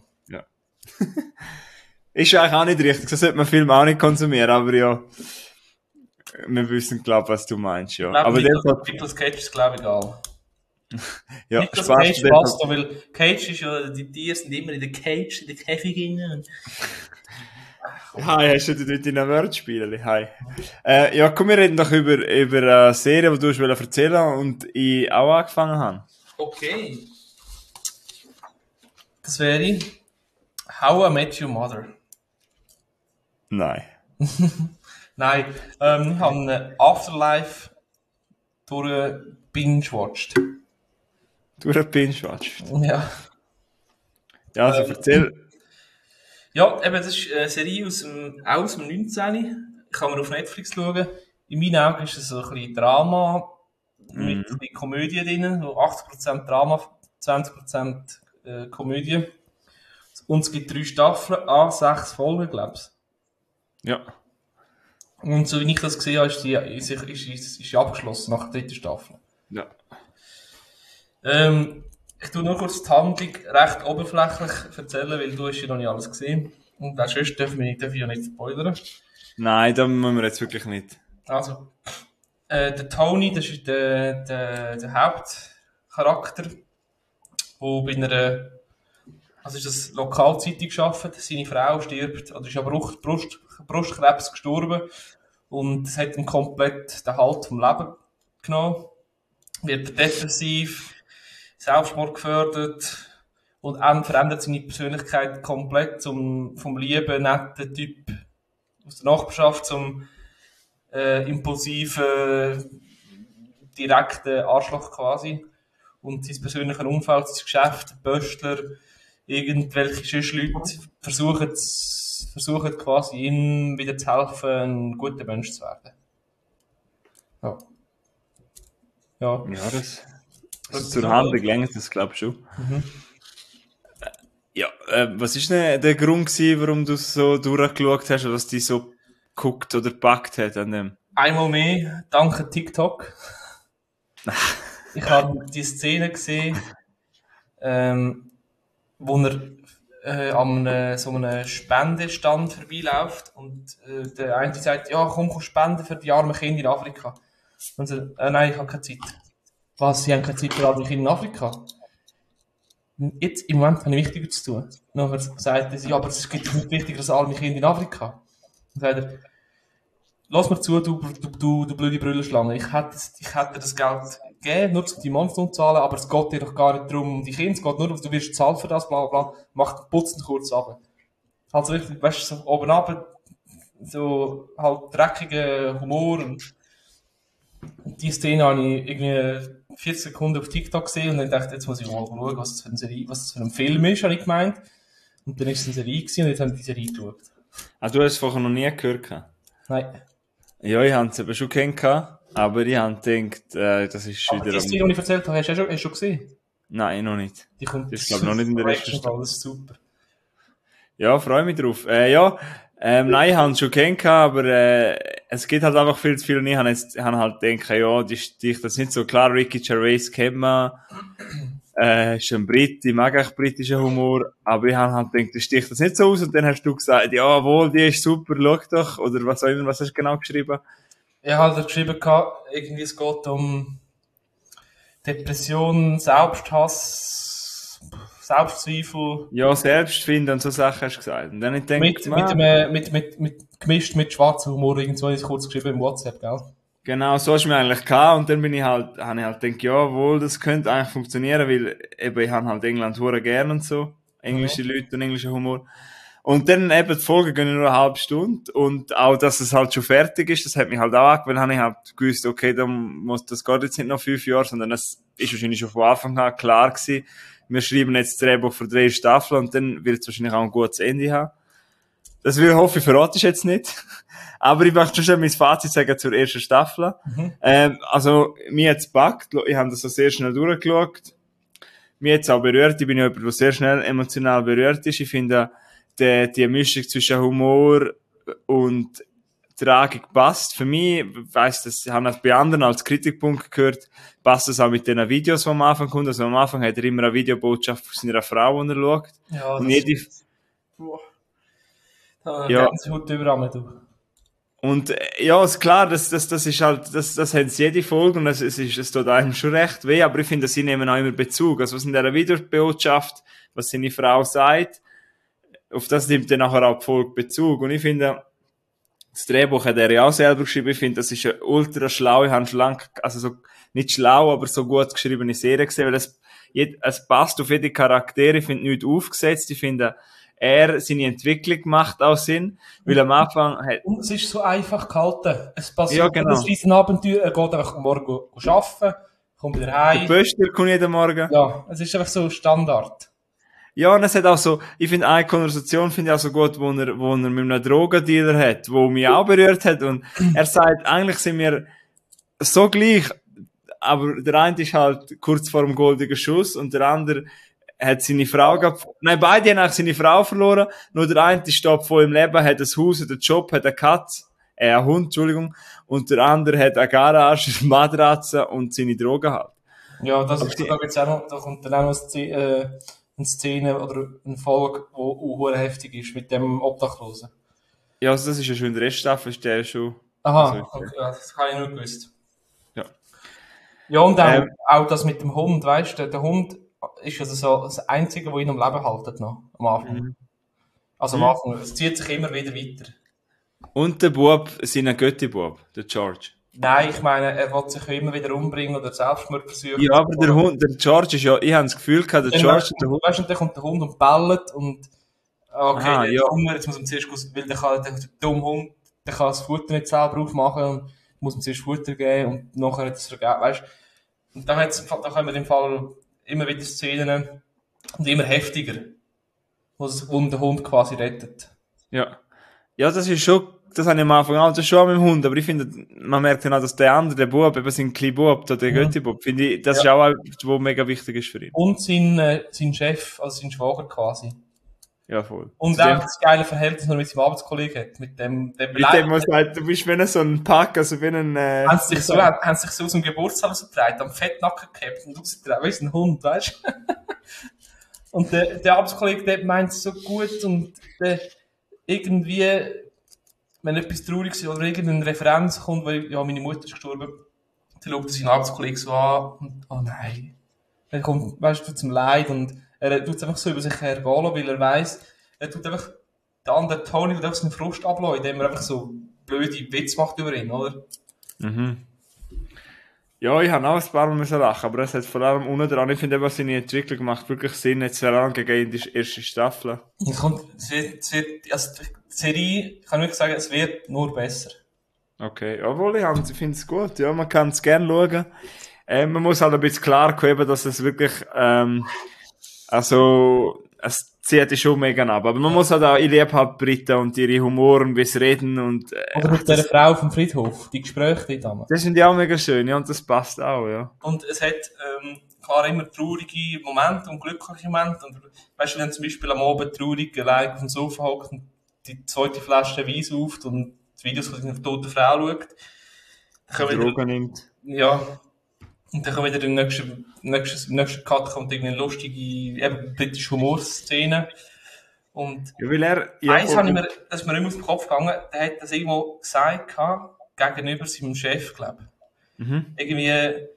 Speaker 2: Ist eigentlich auch nicht richtig, so sollte man Film auch nicht konsumieren, aber ja, wir wissen, glaube was du meinst, ja.
Speaker 1: Ich glaube,
Speaker 2: Aber in dem
Speaker 1: Nicolas,
Speaker 2: Fall,
Speaker 1: Nicolas Cage ist glaube ich egal.
Speaker 2: ja,
Speaker 1: Nicolas
Speaker 2: Spaß
Speaker 1: Cage
Speaker 2: in dem
Speaker 1: passt
Speaker 2: Fall.
Speaker 1: da, weil Cage ist ja, die Tiere sind immer in der Cage, in der Käfig drin.
Speaker 2: Hi, hast du dort in einem Wordspiel? Hi. Äh, ja, komm, wir reden doch über, über eine Serie, die du hast wollen erzählen und ich auch angefangen habe.
Speaker 1: Okay. Das wäre How I Met Your Mother.
Speaker 2: Nein.
Speaker 1: Nein, ähm, ich habe einen Afterlife durch binge-watched.
Speaker 2: Du hast Binge-Watch.
Speaker 1: Ja.
Speaker 2: Ja, also
Speaker 1: Ähm.
Speaker 2: erzähl.
Speaker 1: Ja, eben, das ist eine Serie aus dem, auch aus dem neunzehn. Kann man auf Netflix schauen. In meinen Augen ist es so ein bisschen Drama mit ein bisschen Komödie drin. So achtzig Prozent Drama, zwanzig Prozent äh, Komödie. Und es gibt drei Staffeln, ah, sechs Folgen, glaube ich.
Speaker 2: Ja.
Speaker 1: Und so wie ich das gesehen habe, ist die, ist, ist, ist, ist die abgeschlossen nach der dritten Staffel.
Speaker 2: Ja.
Speaker 1: Ähm, ich tue nur kurz die Handlung recht oberflächlich erzählen, weil du hast ja noch nicht alles gesehen. Und auch sonst darf ich, mich- darf ich ja nicht spoilern.
Speaker 2: Nein, da müssen wir jetzt wirklich nicht.
Speaker 1: Also, äh, der Tony, das ist der, der, der Hauptcharakter, der bei einer, also ist das Lokalzeitung gearbeitet, seine Frau stirbt, oder ist an Brust, Brust, Brustkrebs gestorben und es hat ihm komplett den Halt vom Leben genommen, wird depressiv, Selbstmord gefördert und dann verändert seine Persönlichkeit komplett zum, vom lieben, netten Typ aus der Nachbarschaft zum äh, impulsiven, direkten Arschloch quasi. Und sein persönliches Umfeld, sein Geschäft, Böstler, irgendwelche sonst Leute versuchen, versuchen quasi ihm wieder zu helfen, ein guter Mensch zu werden. Ja. Ja.
Speaker 2: Ja, das,
Speaker 1: Das
Speaker 2: das zur Handlung längst, das glaube ich schon.
Speaker 1: Mhm.
Speaker 2: Ja, äh, was ist denn der Grund gewesen, warum du so durchgeschaut hast, was dich so geguckt oder gepackt hat an dem?
Speaker 1: einmal mehr, danke TikTok. Ich habe die Szene gesehen, ähm, wo er äh, an einem, so einem Spendestand vorbeiläuft und äh, der eine sagt, ja komm, komm spenden für die armen Kinder in Afrika. Und so, äh, nein, ich habe keine Zeit. Was, Sie haben keine Zeit für arme Kinder in Afrika? Jetzt, im Moment habe ich wichtiger zu tun. Nachher sagt er, ja, aber es gibt nicht wichtiger als arme Kinder in Afrika. Dann sagt er, lass mir zu, du, du, du, du blöde Brüllerschlange. Ich hätte, ich hätte das Geld gegeben, nur um die Monster zu zahlen, aber es geht dir doch gar nicht darum, um die Kinder, es geht nur um, du wirst zahlen für das, bla, bla, bla. Mach, putz ihn kurz ab. Also richtig, weißt du, so oben runter, so halt dreckiger Humor und die Szene habe ich irgendwie vierzig Sekunden auf TikTok gesehen und dann dachte ich, jetzt muss ich mal schauen, was das für, eine Serie, was das für ein Film ist, habe ich gemeint. Und dann ist es eine Serie gewesen und jetzt haben wir die Serie geschaut.
Speaker 2: Ah, du hast es vorher noch nie gehört?
Speaker 1: Nein.
Speaker 2: Ja, ich habe es eben schon kennengelernt, aber ich habe gedacht, äh, das ist
Speaker 1: Aber
Speaker 2: wieder...
Speaker 1: die Szene, die ich erzählt habe, hast du schon, hast du schon gesehen?
Speaker 2: Nein, noch nicht.
Speaker 1: Die kommt,
Speaker 2: das ist, glaube ich, noch nicht in der ersten
Speaker 1: Staffel. Das ist super.
Speaker 2: Ja, freue mich drauf. Äh, ja, ähm, nein, ich habe es schon kennengelernt, aber äh, es gibt halt einfach viel zu viel und ich habe jetzt, ich habe halt gedacht, ja, die Stich, das ist nicht so klar, Ricky Gervais kennt man, äh, ist ein Brit, ich mag echt britischen Humor, aber ich habe halt gedacht, das sticht das nicht so aus und dann hast du gesagt, ja, wohl, die ist super, schau doch, oder was auch immer, was hast du genau geschrieben?
Speaker 1: Ich habe halt geschrieben, gehabt, irgendwie es geht um Depression, Selbsthass, Selbstzweifel.
Speaker 2: Ja, Selbstfinden und so Sachen hast du gesagt. Und dann ich denke,
Speaker 1: Mit, mit, dem, mit, mit, mit, gemischt mit schwarzem Humor, irgendwo habe ich kurz geschrieben im WhatsApp, gell?
Speaker 2: genau, so hast du mir eigentlich gehabt und dann bin ich halt, habe ich halt gedacht, ja, wohl, das könnte eigentlich funktionieren, weil eben, ich habe halt England hure gern und so, englische
Speaker 1: Mhm.
Speaker 2: Leute und englischen Humor. Und dann eben die Folge gehen nur eine halbe Stunde und auch, dass es halt schon fertig ist, das hat mich halt auch angewöhnt, weil habe ich halt gewusst, okay, dann muss, das geht jetzt nicht noch fünf Jahre, sondern das ist wahrscheinlich schon von Anfang an klar gewesen. Wir schreiben jetzt das Drehbuch für drei Staffeln und dann wird es wahrscheinlich auch ein gutes Ende haben. Das will ich hoffe, ich verrate ich jetzt nicht. Aber ich möchte schon mein Fazit sagen zur ersten Staffel.
Speaker 1: Mhm.
Speaker 2: Ähm, also, mir hat's gepackt. Ich habe das so sehr schnell durchgeschaut. Mir hat's auch berührt. Ich bin ja jemand, der sehr schnell emotional berührt ist. Ich finde, die, die Mischung zwischen Humor und Tragik passt. Für mich, ich weiss das, ich habe das bei anderen als Kritikpunkt gehört, passt das auch mit den Videos, die am Anfang kommen. Also am Anfang hat er immer eine Videobotschaft von seiner Frau, die er schaut.
Speaker 1: Ja,
Speaker 2: Und
Speaker 1: das
Speaker 2: jede,
Speaker 1: ist... Boah. Da
Speaker 2: Ja.
Speaker 1: werden sie heute überall, du.
Speaker 2: Und äh, ja, ist klar, das, das, das ist halt, das, das haben sie jede Folge und es, es ist, es tut einem schon recht weh, aber ich finde, sie nehmen auch immer Bezug. Also was in dieser Videobotschaft, was seine Frau sagt, auf das nimmt dann nachher auch die Folge Bezug. Und ich finde, das Drehbuch hat er ja auch selber geschrieben, ich finde, das ist eine ultra schlaue, haben schon lang, also so, nicht schlau, aber so gut geschriebene Serie gesehen, weil es, es passt auf jede Charaktere, ich finde nichts aufgesetzt, ich finde, er, seine Entwicklung macht auch Sinn, weil am Anfang hat...
Speaker 1: Und es ist so einfach gehalten. Es passiert
Speaker 2: Ja, genau.
Speaker 1: ein riesen Abenteuer, er geht einfach morgen go- go arbeiten, kommt wieder
Speaker 2: Der
Speaker 1: heim.
Speaker 2: Pöster kommt jeden Morgen.
Speaker 1: Ja, es ist einfach so Standard.
Speaker 2: Ja, und es hat auch so, ich finde eine Konversation finde ich auch so gut, wo er, wo er mit einem Drogendealer hat, wo mich auch berührt hat und er sagt, eigentlich sind wir so gleich, aber der eine ist halt kurz vor dem goldenen Schuss und der andere hat seine Frau gehabt. Nein, beide haben eigentlich seine Frau verloren, nur der eine steht voll im Leben, hat ein Haus, hat einen Job, hat eine Katze, äh, einen Hund, Entschuldigung, und der andere hat eine Garage, eine Matratze und seine Drogen halt.
Speaker 1: Ja, das ist,
Speaker 2: Okay.
Speaker 1: da gibt's auch noch, da kommt dann auch noch eine Szene, äh, eine Szene oder eine Folge, die auch heftig ist, mit dem Obdachlosen.
Speaker 2: Ja, also das ist ja schon in der ersten Staffel, ist der schon.
Speaker 1: Aha,
Speaker 2: Also,
Speaker 1: okay, ja, das habe ich nicht gewusst.
Speaker 2: Ja.
Speaker 1: Ja, und auch,
Speaker 2: Ähm.
Speaker 1: auch das mit dem Hund, weißt du, der, der Hund ist also so das Einzige, was ihn am Leben haltet noch, am Anfang.
Speaker 2: Mhm.
Speaker 1: Also am
Speaker 2: Mhm.
Speaker 1: Anfang, es zieht sich immer wieder weiter.
Speaker 2: Und der Bub, sein Götti-Bub, der George.
Speaker 1: Nein, ich meine, er will sich immer wieder umbringen oder Selbstmord versuchen.
Speaker 2: Ja, aber der Hund, der George ist ja, ich habe das Gefühl gehabt, der
Speaker 1: Dann
Speaker 2: George
Speaker 1: weißt
Speaker 2: und der
Speaker 1: du,
Speaker 2: Hund.
Speaker 1: weißt du, dann kommt der Hund und bellt und okay,
Speaker 2: Aha,
Speaker 1: der
Speaker 2: ja.
Speaker 1: ist Hunger, jetzt muss man zuerst, aus- weil der, kann, der, der dumme Hund, der kann das Futter nicht selber aufmachen und muss man zuerst Futter geben und nachher hat es vergeben, weißt du. Und da, hat's, da kommen im Fall immer wieder Szenen und immer heftiger, wo, es, wo der Hund quasi rettet.
Speaker 2: Ja. Ja, das ist schon, das habe ich am Anfang auch, das ist schon auch mit dem Hund, aber ich finde, man merkt dann auch, dass der andere, der Bub, eben sein kleiner Bub, der
Speaker 1: Mhm.
Speaker 2: Götti-Bub, finde ich, das
Speaker 1: Ja.
Speaker 2: ist auch etwas, was mega wichtig ist für ihn.
Speaker 1: Und sein, äh, sein Chef, also sein Schwager quasi.
Speaker 2: Ja, voll.
Speaker 1: Und
Speaker 2: Zu
Speaker 1: auch
Speaker 2: dem-
Speaker 1: das geile Verhältnis, das er mit seinem Arbeitskollegen hat. Mit dem, dem
Speaker 2: Mit dem man sagt, du bist wie ein so ein Pack, also wie ein, äh,
Speaker 1: haben sie sich so, haben sich so aus dem Geburtstag rausgetragen, am Fettnacken gehabt und rausgetragen, wie ein Hund, weißt du? Und der, der Arbeitskollege, der meint es so gut und der irgendwie, wenn etwas traurig ist oder irgendeine Referenz kommt, weil, ja, meine Mutter ist gestorben, dann schaut er seinen Arbeitskollegen so an und, oh nein. Dann kommt, weißt du, zum Leid und er tut es einfach so über sich hergehen lassen, weil er weiss, er tut einfach, der andere Tony tut einfach seinen Frust ablassen, indem er einfach so blöde Witze macht über ihn, oder?
Speaker 2: Mhm. Ja, ich habe auch ein paar Mal müssen lachen, aber es hat vor allem unten dran, ich finde, was seine Entwicklung macht wirklich Sinn, jetzt herangegangen in die erste Staffel.
Speaker 1: Es kommt, es wird, es wird, also die Serie, ich kann wirklich sagen, es wird nur besser.
Speaker 2: Okay, obwohl ich, habe- ich finde es gut, ja, man kann es gerne schauen. Äh, man muss halt ein bisschen klar geben, dass es wirklich, ähm, also, es zieht dich schon mega ab, aber man muss halt auch, ich liebe halt Briten und ihre Humor und wie sie reden und, äh,
Speaker 1: Oder mit der Frau vom Friedhof, die Gespräche dort damals.
Speaker 2: das sind ja auch mega schön, ja, und das passt auch, ja.
Speaker 1: Und es hat, ähm, klar immer traurige Momente und glückliche Momente. Und, weißt du, wenn zum Beispiel am Abend traurig allein auf dem Sofa hockt und die zweite Flasche Wein sauft und die Videos von seiner toten Frau schaut, dann kommen wieder,
Speaker 2: Drogen nimmt.
Speaker 1: ja, und dann kommt wieder der nächste, nächste, nächste Cut, kommt irgendwie eine lustige, eben, britische Humorszene. Und
Speaker 2: Ja, weil er, ja,
Speaker 1: eins habe ich mir, das ist mir immer auf den Kopf gegangen, der hat das irgendwo gesagt, gehabt, gegenüber seinem Chef, glaube ich.
Speaker 2: Mhm.
Speaker 1: Irgendwie,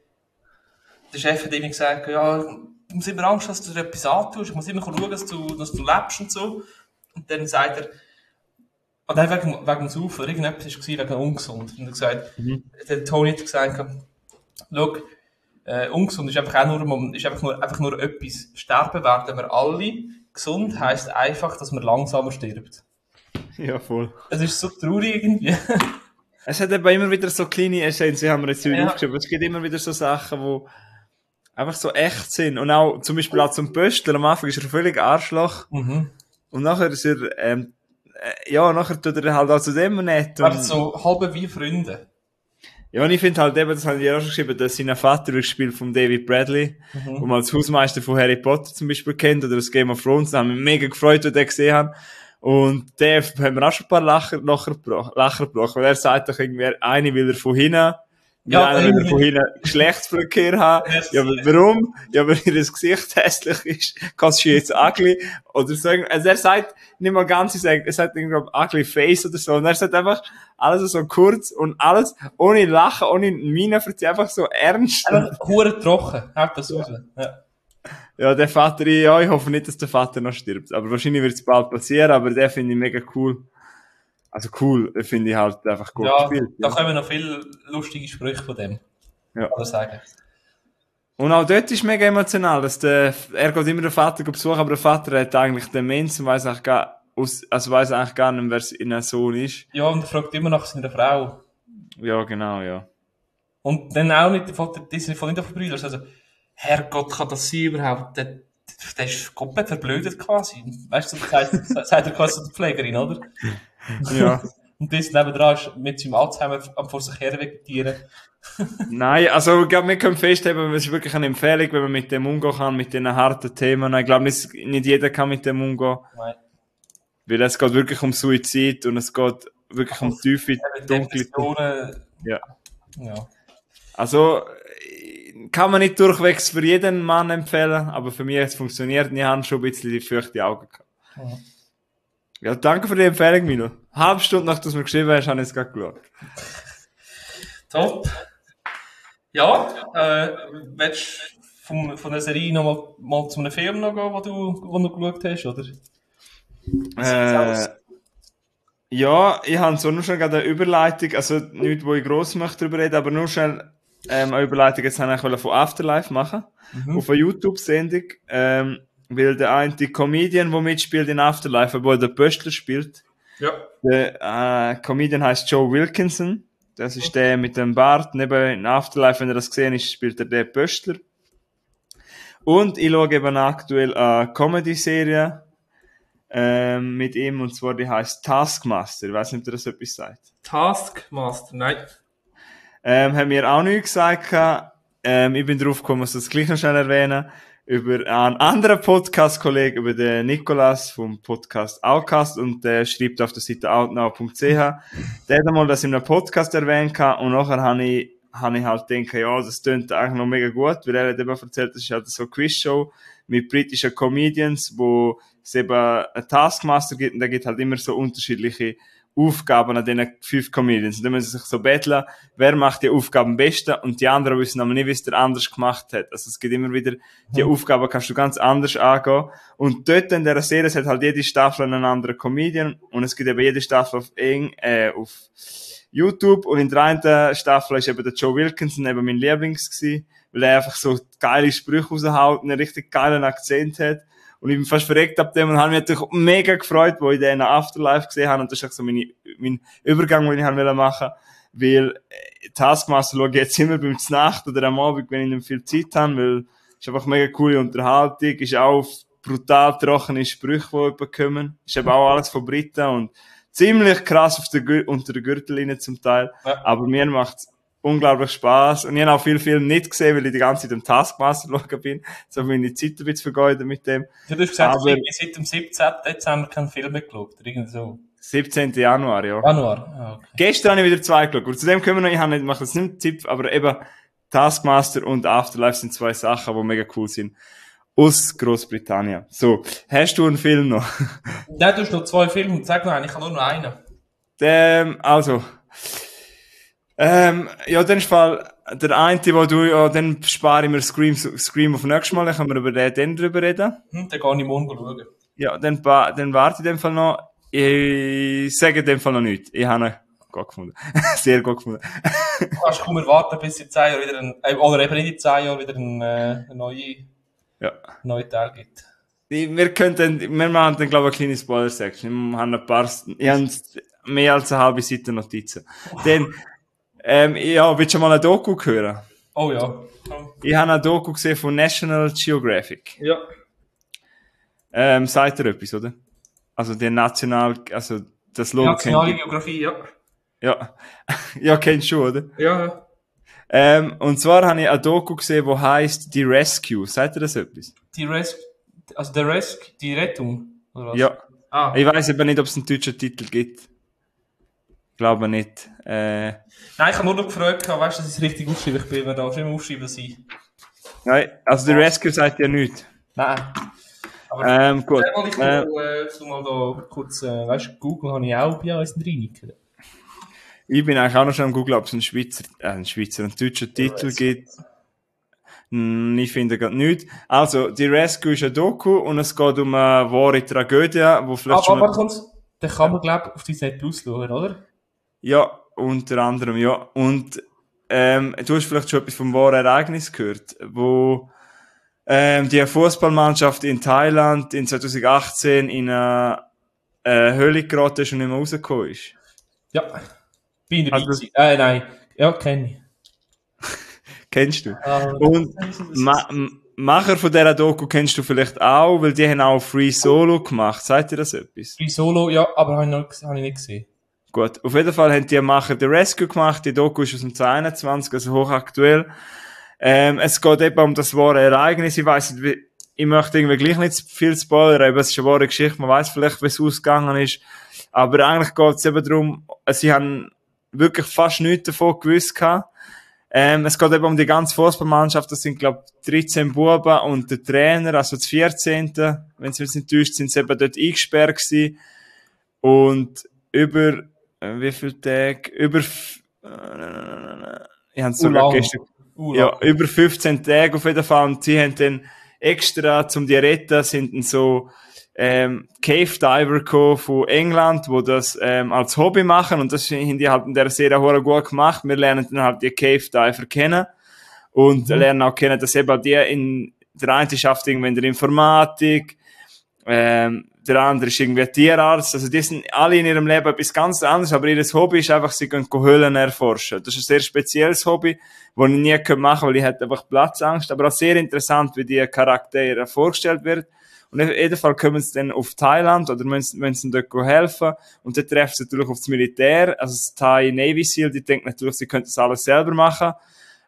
Speaker 1: der Chef hat irgendwie gesagt, ja, du musst immer Angst, dass du dir etwas antust, ich muss immer schauen, dass du, dass du lebst und so. Und dann sagt er, und dann wegen, wegen dem Saufen, irgendetwas war wegen ungesund. Und er hat gesagt,
Speaker 2: Mhm.
Speaker 1: der Tony hat gesagt, schau, äh, ungesund ist einfach auch nur, ein Moment- ist einfach nur, einfach nur etwas. Sterben werden wir alle. Gesund heisst einfach, dass man langsamer stirbt.
Speaker 2: Ja, voll.
Speaker 1: Es ist so traurig irgendwie.
Speaker 2: Es hat eben immer wieder so kleine Essenzen, haben wir jetzt wieder
Speaker 1: Ja.
Speaker 2: aufgeschrieben. Es gibt immer wieder so Sachen, die einfach so echt sind. Und auch zum Beispiel auch zum Pöstler. Am Anfang ist er völlig Arschloch.
Speaker 1: Mhm.
Speaker 2: Und nachher ist er, ähm, äh, ja, nachher tut er halt auch zu dem nett.
Speaker 1: Also
Speaker 2: Und,
Speaker 1: so halb wie Freunde.
Speaker 2: ja, und ich finde halt eben, das habe ich ja auch schon geschrieben, dass sein Vater wird gespielt von David Bradley,
Speaker 1: Mhm.
Speaker 2: wo man als Hausmeister von Harry Potter zum Beispiel kennt, oder das Game of Thrones. Da haben wir mich mega gefreut, als ich den gesehen habe. Und der haben wir auch schon ein paar Lacher, Lacher, gebrochen- Lacher gebrochen, weil er sagt doch irgendwie, eine will er von hinten,
Speaker 1: Ja,
Speaker 2: ja, einer will er
Speaker 1: irgendwie-
Speaker 2: von hinten Geschlechtsverkehr haben. Ja, aber warum? Ja, weil ihr Gesicht hässlich ist, kannst du jetzt ugly, oder so. Also er sagt nicht mal ganz, er sagt, er sagt irgendwie ugly face oder so, und er sagt einfach alles so kurz und alles ohne Lachen, ohne Miene, einfach so ernst.
Speaker 1: Einfach hure trocken. Haut das raus. Ja.
Speaker 2: Ja, der Vater, ja, ich hoffe nicht, dass der Vater noch stirbt. Aber wahrscheinlich wird es bald passieren, aber der finde ich mega cool. Also cool, finde ich halt einfach gut
Speaker 1: Ja,
Speaker 2: gespielt.
Speaker 1: da
Speaker 2: Ja.
Speaker 1: kommen noch viele lustige Sprüche von dem.
Speaker 2: Ja.
Speaker 1: Kann man sagen.
Speaker 2: Und auch dort ist mega emotional, dass der, er geht immer den Vater besuchen, aber der Vater hat eigentlich Demenz und weiss eigentlich gar, aus, also weiss eigentlich gar nicht, wer sein Sohn ist.
Speaker 1: Ja, und er fragt immer nach seiner Frau.
Speaker 2: Ja, genau, ja.
Speaker 1: Und dann auch nicht von der Disney von den Brüdern. Also, Herrgott, kann das sein überhaupt? Der, der ist komplett verblödet quasi. Weißt du, das sagt, sagt er quasi zur Pflegerin, oder?
Speaker 2: Ja.
Speaker 1: Und das nebendran ist mit seinem Alzheimer am vor sich her vegetieren.
Speaker 2: Nein, also ich glaube, wir können festhalten, es ist wirklich eine Empfehlung, wenn man mit dem umgehen kann, mit diesen harten Themen. Ich glaube, nicht, nicht jeder kann mit dem umgehen.
Speaker 1: Nein.
Speaker 2: Weil es geht wirklich um Suizid und es geht wirklich um tiefe,
Speaker 1: Eben
Speaker 2: dunkle...
Speaker 1: Depressionen.
Speaker 2: Ja.
Speaker 1: Ja.
Speaker 2: Also, kann man nicht durchwegs für jeden Mann empfehlen, aber für mich hat es funktioniert und ich habe schon ein bisschen die feuchte Augen gehabt.
Speaker 1: Ja.
Speaker 2: Ja, danke für die Empfehlung, Milo. Eine halbe Stunde nachdem du es mir geschrieben hast, habe ich es gerade geschaut.
Speaker 1: Top. Ja, äh, willst du vom, von der Serie noch mal, mal zu einem Film noch gehen, wo du, wo du geschaut hast, oder?
Speaker 2: Äh, ja, ich habe so nur schon gerade eine Überleitung, also nicht, wo ich gross möchte darüber reden, aber nur schnell ähm, eine Überleitung, jetzt habe ich eigentlich von Afterlife machen,
Speaker 1: Mhm.
Speaker 2: auf eine YouTube-Sendung, ähm, weil der eine Comedian, der mitspielt in Afterlife, wo der Pöstler spielt,
Speaker 1: Ja.
Speaker 2: der äh, Comedian heißt Joe Wilkinson, das ist der mit dem Bart, neben in Afterlife, wenn ihr das gesehen habt, spielt er den Pöstler. Und ich schaue eben aktuell eine Comedy-Serie ähm, mit ihm, und zwar die heißt Taskmaster. Ich weiß nicht, ob ihr das etwas sagt.
Speaker 1: Taskmaster, nein.
Speaker 2: Ähm, haben mir auch nicht gesagt. gehabt. Ähm, ich bin drauf gekommen, muss das gleich noch schnell erwähnen. über einen anderen Podcast-Kollegen, über den Nikolas vom Podcast Outcast, und der schreibt auf der Seite outnow punkt c h. Der hat einmal das in einem Podcast erwähnt und nachher habe ich, habe ich halt gedacht, ja, das klingt eigentlich noch mega gut, weil er hat eben erzählt, das ist halt so eine Quizshow mit britischen Comedians, wo es eben einen Taskmaster gibt, und der gibt halt immer so unterschiedliche Aufgaben an diesen fünf Comedians. Und dann müssen sie sich so betteln, wer macht die Aufgaben am besten, und die anderen wissen aber nicht, wie es der anders gemacht hat. Also es gibt immer wieder, die mhm. Aufgaben kannst du ganz anders angehen. Und dort in dieser Serie hat halt jede Staffel einen anderen Comedian, und es gibt eben jede Staffel auf, eng, äh, auf YouTube, und in der einen Staffel ist eben der Joe Wilkinson eben mein Lieblings gewesen, weil er einfach so geile Sprüche raushaut und einen richtig geilen Akzent hat. Und ich bin fast verreckt ab dem und habe mich natürlich mega gefreut, wo ich den Afterlife gesehen habe. Und das ist auch so meine, mein Übergang, den ich machen wollte. Weil Taskmaster schaue ich jetzt immer beim Znacht oder am Abend, wenn ich nicht viel Zeit habe, weil es ist einfach mega coole Unterhaltung, ist auch brutal trockene Sprüche, die jemand kommen. Ist eben auch alles von Briten und ziemlich krass auf der Gür- unter der Gürtellinie zum Teil. Ja. Aber mir macht's unglaublich Spaß. Und ich habe auch viel Filme nicht gesehen, weil ich die ganze Zeit im Taskmaster schauen bin. So habe ich meine Zeit ein bisschen vergeuden mit dem.
Speaker 1: Du hast gesagt, aber du seit dem siebzehnten Dezember keinen Film mehr geschaut, oder irgendwie so.
Speaker 2: siebzehnten Januar, ja.
Speaker 1: Januar, ah, okay.
Speaker 2: Gestern habe ich wieder zwei geschaut. Und zu dem können wir noch, ich habe nicht, mache das nicht Tipp, aber eben Taskmaster und Afterlife sind zwei Sachen, die mega cool sind. Aus Großbritannien. So, hast du einen Film noch?
Speaker 1: Nein, du hast noch zwei Filme. Sag noch einen, ich habe nur noch einen.
Speaker 2: Ähm, also, ähm, ja, dann ist Fall, der eine, wo du, ja, dann spare ich mir Scream, Scream auf nächstes Mal, dann können wir über den dann drüber reden.
Speaker 1: Hm, dann gehe ich morgen schauen.
Speaker 2: Ja, dann, dann warte ich in dem Fall noch. Ich sage in dem Fall noch nichts. Ich habe ihn gut gefunden. Sehr gut gefunden.
Speaker 1: Du kannst kaum erwarten, bis in zehn Jahren wieder ein, äh, oder eben nicht in zehn Jahren wieder ein, äh, ein neue,
Speaker 2: ja.
Speaker 1: neue Teil gibt.
Speaker 2: Wir könnten, wir machen dann, glaube ich, eine kleine Spoiler-Section. Wir haben ein paar, ich habe mehr als eine halbe Seite Notizen. Dann, ähm, ja, willst du mal eine Doku hören?
Speaker 1: Oh ja.
Speaker 2: Ich habe eine Doku gesehen von National Geographic.
Speaker 1: Ja.
Speaker 2: Ähm, sagt ihr etwas, oder? Also, der National, also, das Logo
Speaker 1: Nationale Geografie, ja.
Speaker 2: Ja. Ja, kennst du, oder?
Speaker 1: Ja.
Speaker 2: Ähm, und zwar habe ich eine Doku gesehen, die heisst The Rescue. Sagt ihr das etwas?
Speaker 1: Die Rescue, also der Rescue, die Rettung, oder was?
Speaker 2: Ja.
Speaker 1: Ah.
Speaker 2: Ich weiss aber nicht, ob es einen deutschen Titel gibt. Glaube nicht. Äh,
Speaker 1: Nein, ich habe nur noch gefragt, weißt du, dass ich es richtig aufschreibe. Ich bin mir da schon immer aufschreiben sein.
Speaker 2: Nein, also The Rescue sagt ja nichts.
Speaker 1: Nein. Aber
Speaker 2: ähm, gut.
Speaker 1: Mal ich äh, mal, äh, mal da kurz, äh, weißt du, Google habe ich auch bei uns drin.
Speaker 2: Ich bin eigentlich auch noch schon am Google, ob es einen Schweizer, äh, einen Schweizer, einen deutschen Titel gibt. Hm, ich finde gerade nichts. Also, The Rescue ist ein Doku und es geht um eine wahre Tragödie, wo vielleicht
Speaker 1: ah,
Speaker 2: schon...
Speaker 1: Aber kommt's, den kann man, glaube ich, auf Disney Plus schauen, oder?
Speaker 2: Ja, unter anderem, ja. Und ähm, du hast vielleicht schon etwas vom wahren Ereignis gehört, wo ähm, die Fußballmannschaft in Thailand in zwanzig achtzehn in eine äh, Höhle geraten ist und nicht mehr rausgekommen ist.
Speaker 1: Ja, bin dabei.
Speaker 2: Also,
Speaker 1: äh, nein, ja, kenne ich.
Speaker 2: Kennst du?
Speaker 1: Ah,
Speaker 2: und Ma- Macher von dieser Doku kennst du vielleicht auch, weil die haben auch Free Solo gemacht. Sagt dir das etwas?
Speaker 1: Free Solo, ja, aber habe ich, noch, habe ich nicht gesehen.
Speaker 2: Gut, auf jeden Fall haben die Macher The Rescue gemacht. Die Doku ist aus dem zwanzig einundzwanzig, also hochaktuell. Ähm, es geht eben um das wahre Ereignis. Ich weiss nicht, wie, ich möchte irgendwie gleich nicht zu viel spoilern, aber es ist eine wahre Geschichte. Man weiss vielleicht, wie es ausgegangen ist. Aber eigentlich geht es eben darum, sie haben wirklich fast nichts davon gewusst gehabt. Ähm, es geht eben um die ganze Fußballmannschaft. Das sind, glaube ich, dreizehn Buben und der Trainer, also das vierzehnte Wenn sie nicht täuscht, sind sie eben dort eingesperrt gewesen. Und über, äh, wie viele Tage? Über, äh, ich habe es sogar gestern, uh, ja, über fünfzehn Tage auf jeden Fall. Und sie haben dann extra, zum die retten, sind dann so, ähm, Cave Diver gekommen von England, wo das, ähm, als Hobby machen. Und das haben die halt in der Serie auch gut gemacht. Wir lernen dann halt die Cave Diver kennen. Und mhm. lernen auch kennen, dass eben die in, der eine schafft irgendwie in der Informatik, ähm, der andere ist irgendwie Tierarzt. Also die sind alle in ihrem Leben etwas ganz anderes, aber ihr Hobby ist einfach, sie gehen Höhlen erforschen. Das ist ein sehr spezielles Hobby, das ich nie machen kann, weil ich hätte einfach Platzangst. Aber auch sehr interessant, wie die Charaktere vorgestellt wird. Und auf jeden Fall kommen sie dann auf Thailand oder müssen, müssen dort helfen. Und dann treffen sie natürlich auf das Militär, also das Thai Navy Seal, die denken natürlich, sie könnten das alles selber machen.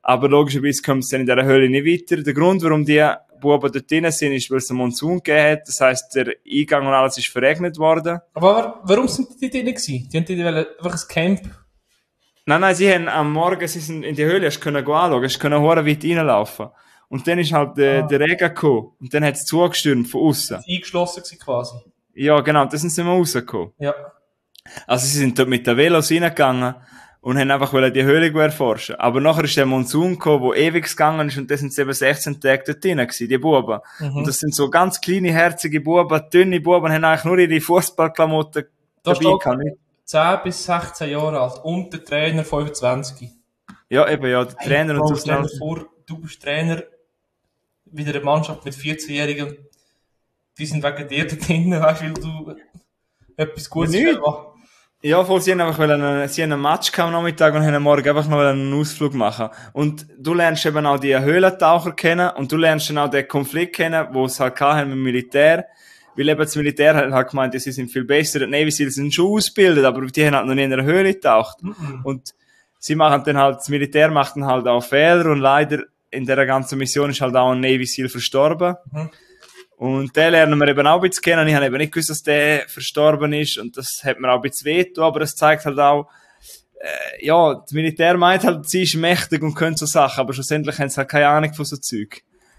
Speaker 2: aber logischerweise kommt es dann in dieser Höhle nicht weiter. Der Grund, warum die Buben dort drin sind, ist, weil es einen Monsun gegeben hat. Das heisst, der Eingang und alles ist verregnet worden.
Speaker 1: Aber warum sind die dort drin gewesen? Die haben die einfach ein Camp.
Speaker 2: Nein, nein, sie haben am Morgen, sie sind in die Höhle, hast können anschauen, hast können hure weit reinlaufen. Und dann ist halt der, ah. der Regen gekommen. Und dann hat es zugestürmt von außen.
Speaker 1: Eingeschlossen gewesen quasi.
Speaker 2: Ja, genau, da sind sie mal rausgekommen.
Speaker 1: Ja.
Speaker 2: Also sie sind dort mit den Velos reingegangen und haben einfach die Höhle erforschen. Aber nachher ist der Monsun gekommen, der ewig gegangen ist, und da sind sie eben sechzehn Tage dort drin gewesen, die Buben. Mhm. Und das sind so ganz kleine, herzige Buben, dünne Buben, haben eigentlich nur ihre Fußballklamotten dabei gehabt.
Speaker 1: zehn bis sechzehn Jahre alt und der Trainer fünfundzwanzig.
Speaker 2: Ja, eben, ja, der Trainer. Hey, und so
Speaker 1: stell dir vor, du bist Trainer wieder eine Mannschaft mit vierzehn-Jährigen, die sind wegen dir da drinnen, weißt du, weil du etwas Gutes
Speaker 2: ja, machst. Ja, voll, sie haben einfach einen, sie haben einen Match am Nachmittag und haben am Morgen einfach noch einen Ausflug machen. Und du lernst eben auch die Höhlentaucher kennen und du lernst dann auch den Konflikt kennen, wo es halt hatten mit dem Militär. Weil eben das Militär hat halt gemeint, sie sind viel besser, die Navy Seals sind schon ausgebildet, aber die haben halt noch nie in einer Höhle getaucht. Mhm. Und sie machen dann halt, das Militär macht dann halt auch Fehler und leider in dieser ganzen Mission ist halt auch ein Navy Seal verstorben. Mhm. Und den lernen wir eben auch ein bisschen kennen. Ich habe eben nicht gewusst, dass der verstorben ist und das hat mir auch ein bisschen wehgetan, aber es zeigt halt auch, äh, ja, das Militär meint halt, sie ist mächtig und können so Sachen, aber schlussendlich haben sie halt keine Ahnung von so Zeug.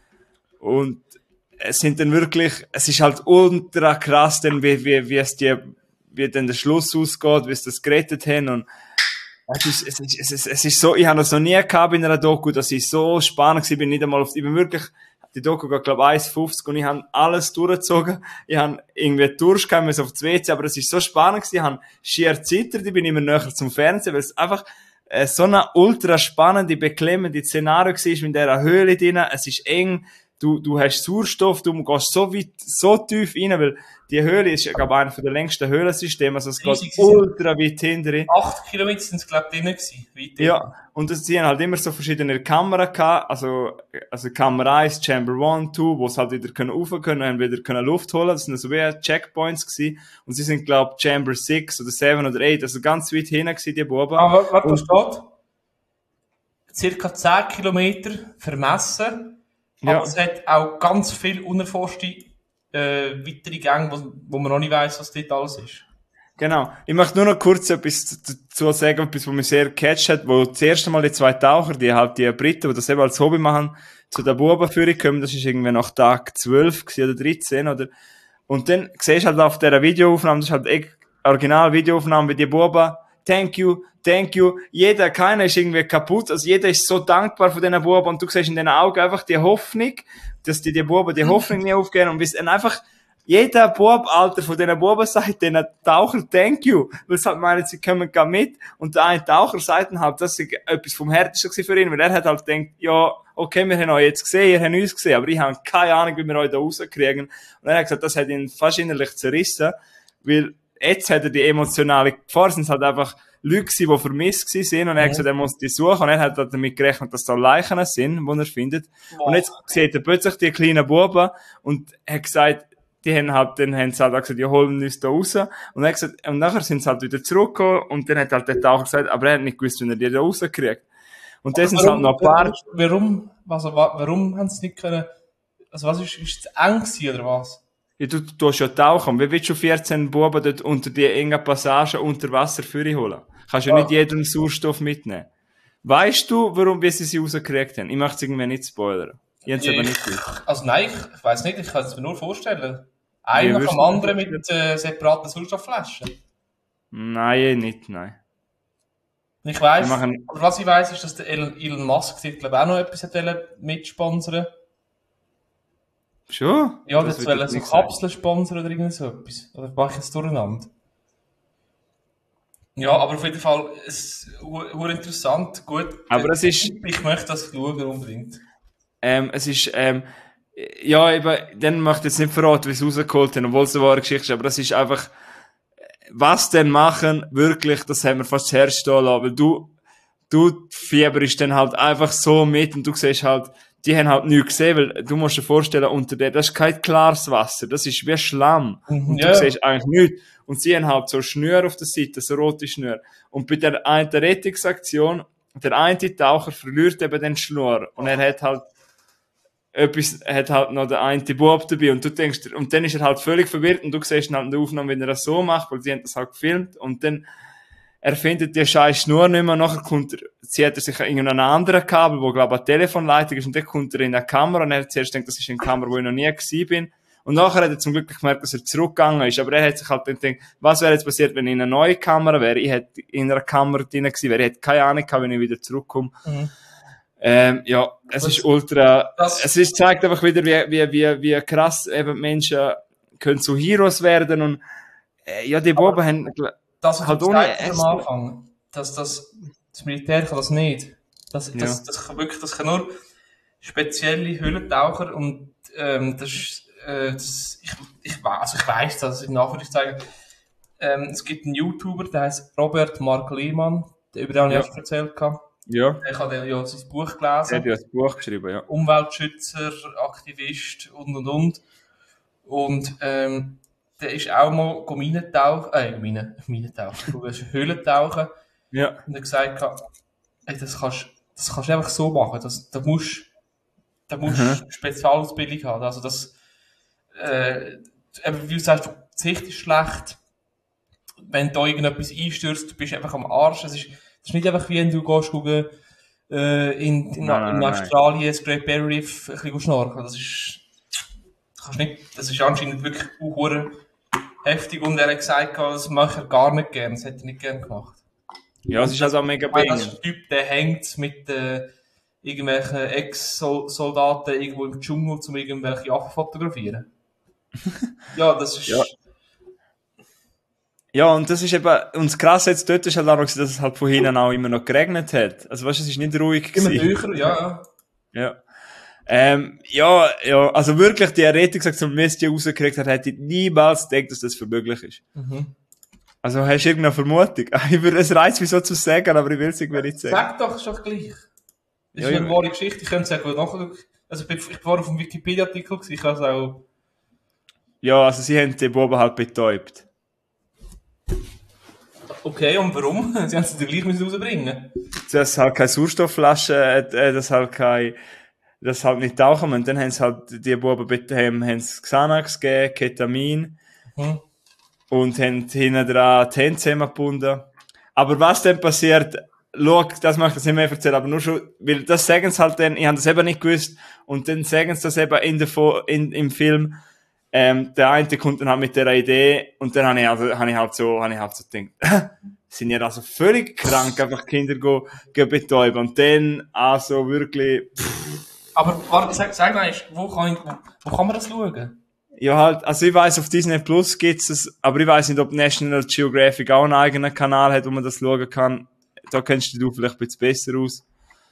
Speaker 2: Und es sind dann wirklich, es ist halt ultra krass, denn wie, wie, wie es die, wie dann der Schluss ausgeht, wie sie das gerettet haben und es ist, es ist, es ist, es ist so, ich habe das noch nie gehabt in einer Doku, dass ich so spannend war, ich bin nicht einmal auf, ich bin wirklich, die Doku geht, glaube ich, eins fünfzig und ich habe alles durchgezogen, ich habe irgendwie Durst gehabt, auf das W C, aber es ist so spannend gewesen, ich habe schier zittert, ich bin immer näher zum Fernsehen, weil es einfach äh, so eine ultra spannende, beklemmende Szenario war, in dieser Höhle drin, es ist eng, Du, du hast Sauerstoff, du gehst so weit, so tief rein, weil die Höhle ist, glaube ich, einer der längsten Höhlensysteme, also es geht ultra weit hinterher.
Speaker 1: Acht Kilometer sind es, glaube ich, drin gewesen. Weit
Speaker 2: ja, und das, sie haben halt immer so verschiedene Kameras gehabt, also, also Kamera eins, Chamber eins, zwei, wo sie halt wieder können rauf können, haben wieder können Luft holen, das sind so wie Checkpoints gewesen, und sie sind, glaube ich, Chamber sechs oder sieben oder acht, also ganz weit hinten gewesen, die Buben.
Speaker 1: Aber, warte, was steht? Circa zehn Kilometer vermessen. Aber ja. Es hat auch ganz viele unerforschte äh, weitere Gänge, wo, wo man noch nicht weiss, was dort alles ist.
Speaker 2: Genau. Ich möchte nur noch kurz etwas dazu sagen, etwas, was mich sehr gecatcht hat, wo das erste Mal die zwei Taucher, die halt die Briten, die das eben als Hobby machen, zu der Bubenführung kommen, das ist irgendwie nach Tag zwölf oder dreizehn, oder? Und dann siehst du halt auf dieser Videoaufnahme, das ist halt echt Original-Videoaufnahme, wie die Buben, thank you, thank you. Jeder, keiner ist irgendwie kaputt. Also jeder ist so dankbar von diesen Buben und du siehst in den Augen einfach die Hoffnung, dass die, die Buben die Hoffnung nie aufgeben und bis einfach jeder Bub, Alter, von diesen Buben sagt denen Taucher thank you. Weil sie halt meinen, sie kommen gar mit und der eine Taucher sagt dann halt, das ist etwas vom Härtesten für ihn, weil er hat halt gedacht, ja, okay, wir haben euch jetzt gesehen, ihr habt uns gesehen, aber ich habe keine Ahnung, wie wir euch da rauskriegen. Und er hat gesagt, das hat ihn fast innerlich zerrissen, weil jetzt hat er die emotionale Gefahr, sind halt einfach Leute gewesen, die vermisst waren, und er hat gesagt, er muss die suchen, und er hat damit gerechnet, dass da Leichen sind, die er findet. Wow. Und jetzt sieht er plötzlich die kleinen Buben und hat gesagt, die haben halt, dann haben sie halt auch gesagt, ja, holen uns da raus. Und er hat gesagt, und nachher sind sie halt wieder zurückgekommen, und dann hat halt der Taucher gesagt, aber er hat nicht gewusst, wie er die da rauskriegt. Und das sind halt noch ein paar...
Speaker 1: Warum, also, warum haben sie nicht können, also was ist, ist es eng gewesen, oder was?
Speaker 2: Ja, du, du hast ja tauchen. Wie willst du vierzehn Buben dort unter die engen Passagen unter Wasser für holen? Kannst ja nicht jeden Sauerstoff mitnehmen. Weißt du, warum, wie sie sie rausgekriegt haben? Ich möchte es irgendwie nicht spoilern. Ich habe es aber nicht gewusst.
Speaker 1: Also nein, ich, ich weiss nicht, ich kann es mir nur vorstellen. Einer nach dem anderen mit äh, separaten Sauerstoffflaschen.
Speaker 2: Nein, nicht, nein.
Speaker 1: Ich weiss, machen... aber was ich weiss, ist, dass der Elon Musk, glaube ich, auch noch etwas mitsponsern.
Speaker 2: Schon?
Speaker 1: Ja, das wollen so Kapseln sponsern oder irgend so etwas. Oder mache ich jetzt durcheinander? Ja, aber auf jeden Fall, es ist interessant, gut.
Speaker 2: Aber es ist...
Speaker 1: Ich möchte das schauen, unbedingt.
Speaker 2: Ähm, es ist, ähm, ja, eben, dann möchte ich jetzt nicht verraten, wie es rausgeholt haben, obwohl es eine wahre Geschichte ist, aber es ist einfach, was denn machen, wirklich, das haben wir fast das Herz stehen lassen, weil du, du fieberst dann halt einfach so mit und du siehst halt, die haben halt nichts gesehen, weil du musst dir vorstellen, unter der, das ist kein klares Wasser, das ist wie Schlamm. Und ja. Du siehst eigentlich nichts. Und sie haben halt so Schnüre auf der Seite, so rote Schnüre. Und bei der einen Rettungsaktion der eine Taucher verliert eben den Schnur und er hat halt etwas, hat halt noch der eine Bub dabei und du denkst, und dann ist er halt völlig verwirrt und du siehst ihn halt in der Aufnahme, wenn er das so macht, weil sie haben das halt gefilmt und dann er findet die scheiß Schnur nicht mehr, nachher kommt er, zieht er sich irgendeinen anderen Kabel, wo glaube ich eine Telefonleitung ist und dann kommt er in eine Kamera und er hat zuerst gedacht, das ist eine Kamera, wo ich noch nie gewesen bin. Und nachher hat er zum Glück gemerkt, dass er zurückgegangen ist. Aber er hat sich halt dann gedacht, was wäre jetzt passiert, wenn ich in eine neue Kamera wäre? Ich hätte in einer Kamera drin gewesen wäre. Ich hätte keine Ahnung gehabt, wenn ich wieder zurückkomme. Mhm. Ähm, ja, es das, ist ultra, es ist, zeigt einfach wieder, wie, wie, wie, wie krass eben Menschen können zu Heroes werden und, äh, ja, die Buben haben,
Speaker 1: das halt ohne am Anfang, dass das, das Militär kann das nicht. Das, das, ja. das, das kann wirklich, das kann nur spezielle Höhlentaucher und, ähm, das ist, Das, ich, ich, also ich weiss das, in Anführungszeichen. Ähm, es gibt einen YouTuber, der heißt Robert Mark Lehmann, der über den ja. ich auch erzählt habe.
Speaker 2: Ja.
Speaker 1: Ich habe ja sein Buch gelesen.
Speaker 2: Er hat ja das Buch geschrieben, ja.
Speaker 1: Umweltschützer, Aktivist und und und. Und ähm, der ist auch mal Minentauchen, äh, Mine, Minentauchen, Höhlentauchen.
Speaker 2: Ja.
Speaker 1: Und er hat gesagt, ey, das kannst, das kannst du einfach so machen, das, da musst da musst du mhm. Spezialausbildung haben. Also das, äh, wie du sagst, die Sicht ist schlecht. Wenn da irgendetwas einstürzt, du bist einfach am Arsch. Das ist, das ist nicht einfach wie wenn du gehst gucken, äh, in, in, nein, in nein, Australien, das Great Barrier Reef, ein bisschen schnorcheln. Das ist, das kannst nicht, das ist anscheinend wirklich auch heftig. Und er hat gesagt, das mache er gar nicht gern. Das hätte er nicht gern gemacht.
Speaker 2: Ja, es ist also auch mega big.
Speaker 1: Das ist ein Typ, der hängt mit, äh, irgendwelchen Ex-Soldaten irgendwo im Dschungel, um irgendwelche Affen zu fotografieren. Ja, das ist...
Speaker 2: Ja. Ja, und das ist eben, und das Krasse jetzt dort ist halt auch noch, dass es halt von hinten auch immer noch geregnet hat. Also weißt du, es ist nicht ruhig
Speaker 1: gewesen. Immer höher, ja.
Speaker 2: Ja. Ähm, ja, ja, also wirklich, die Rettung gesagt, so Mist die rausgekriegt hat, hätte ich niemals gedacht, dass das für möglich ist. Mhm. Also hast du irgendeine Vermutung? Ich würde, es reizt mich so zu sagen, aber ich will es irgendwie nicht sagen.
Speaker 1: Sag doch, ist doch gleich. Das ist ja, eine wahre Geschichte, ich könnte sagen, nachher, also ich bin, ich war auf dem Wikipedia-Artikel gewesen, ich kann es auch...
Speaker 2: Ja, also sie haben die Buben halt betäubt.
Speaker 1: Okay, und warum? Sie haben sie gleich müssen rausbringen.
Speaker 2: Das halt keine Sauerstoffflasche, äh, das halt kein, das halt nicht tauchen müssen. Dann haben sie halt, die Buben haben, haben sie Xanax gegeben, Ketamin, mhm. und haben hinten dran die Hände zusammengebunden. Aber was dann passiert, schau, das möchte ich nicht mehr erzählen, aber nur schon, weil das sagen sie halt dann, ich habe das eben nicht gewusst, und dann sagen sie das eben in der, in, im Film, ähm, der eine kommt dann halt mit dieser Idee, und dann habe ich, also, habe ich halt so, habe ich halt so gedacht, sind ja also völlig krank, einfach Kinder go, go betäuben, und dann, also wirklich, pff.
Speaker 1: Aber, warte, sag, sag mal, wo kann, wo, wo kann man das schauen?
Speaker 2: Ja, halt, also ich weiss, auf Disney Plus gibt's es, aber ich weiss nicht, ob National Geographic auch einen eigenen Kanal hat, wo man das schauen kann. Da kennst du vielleicht ein bisschen besser aus.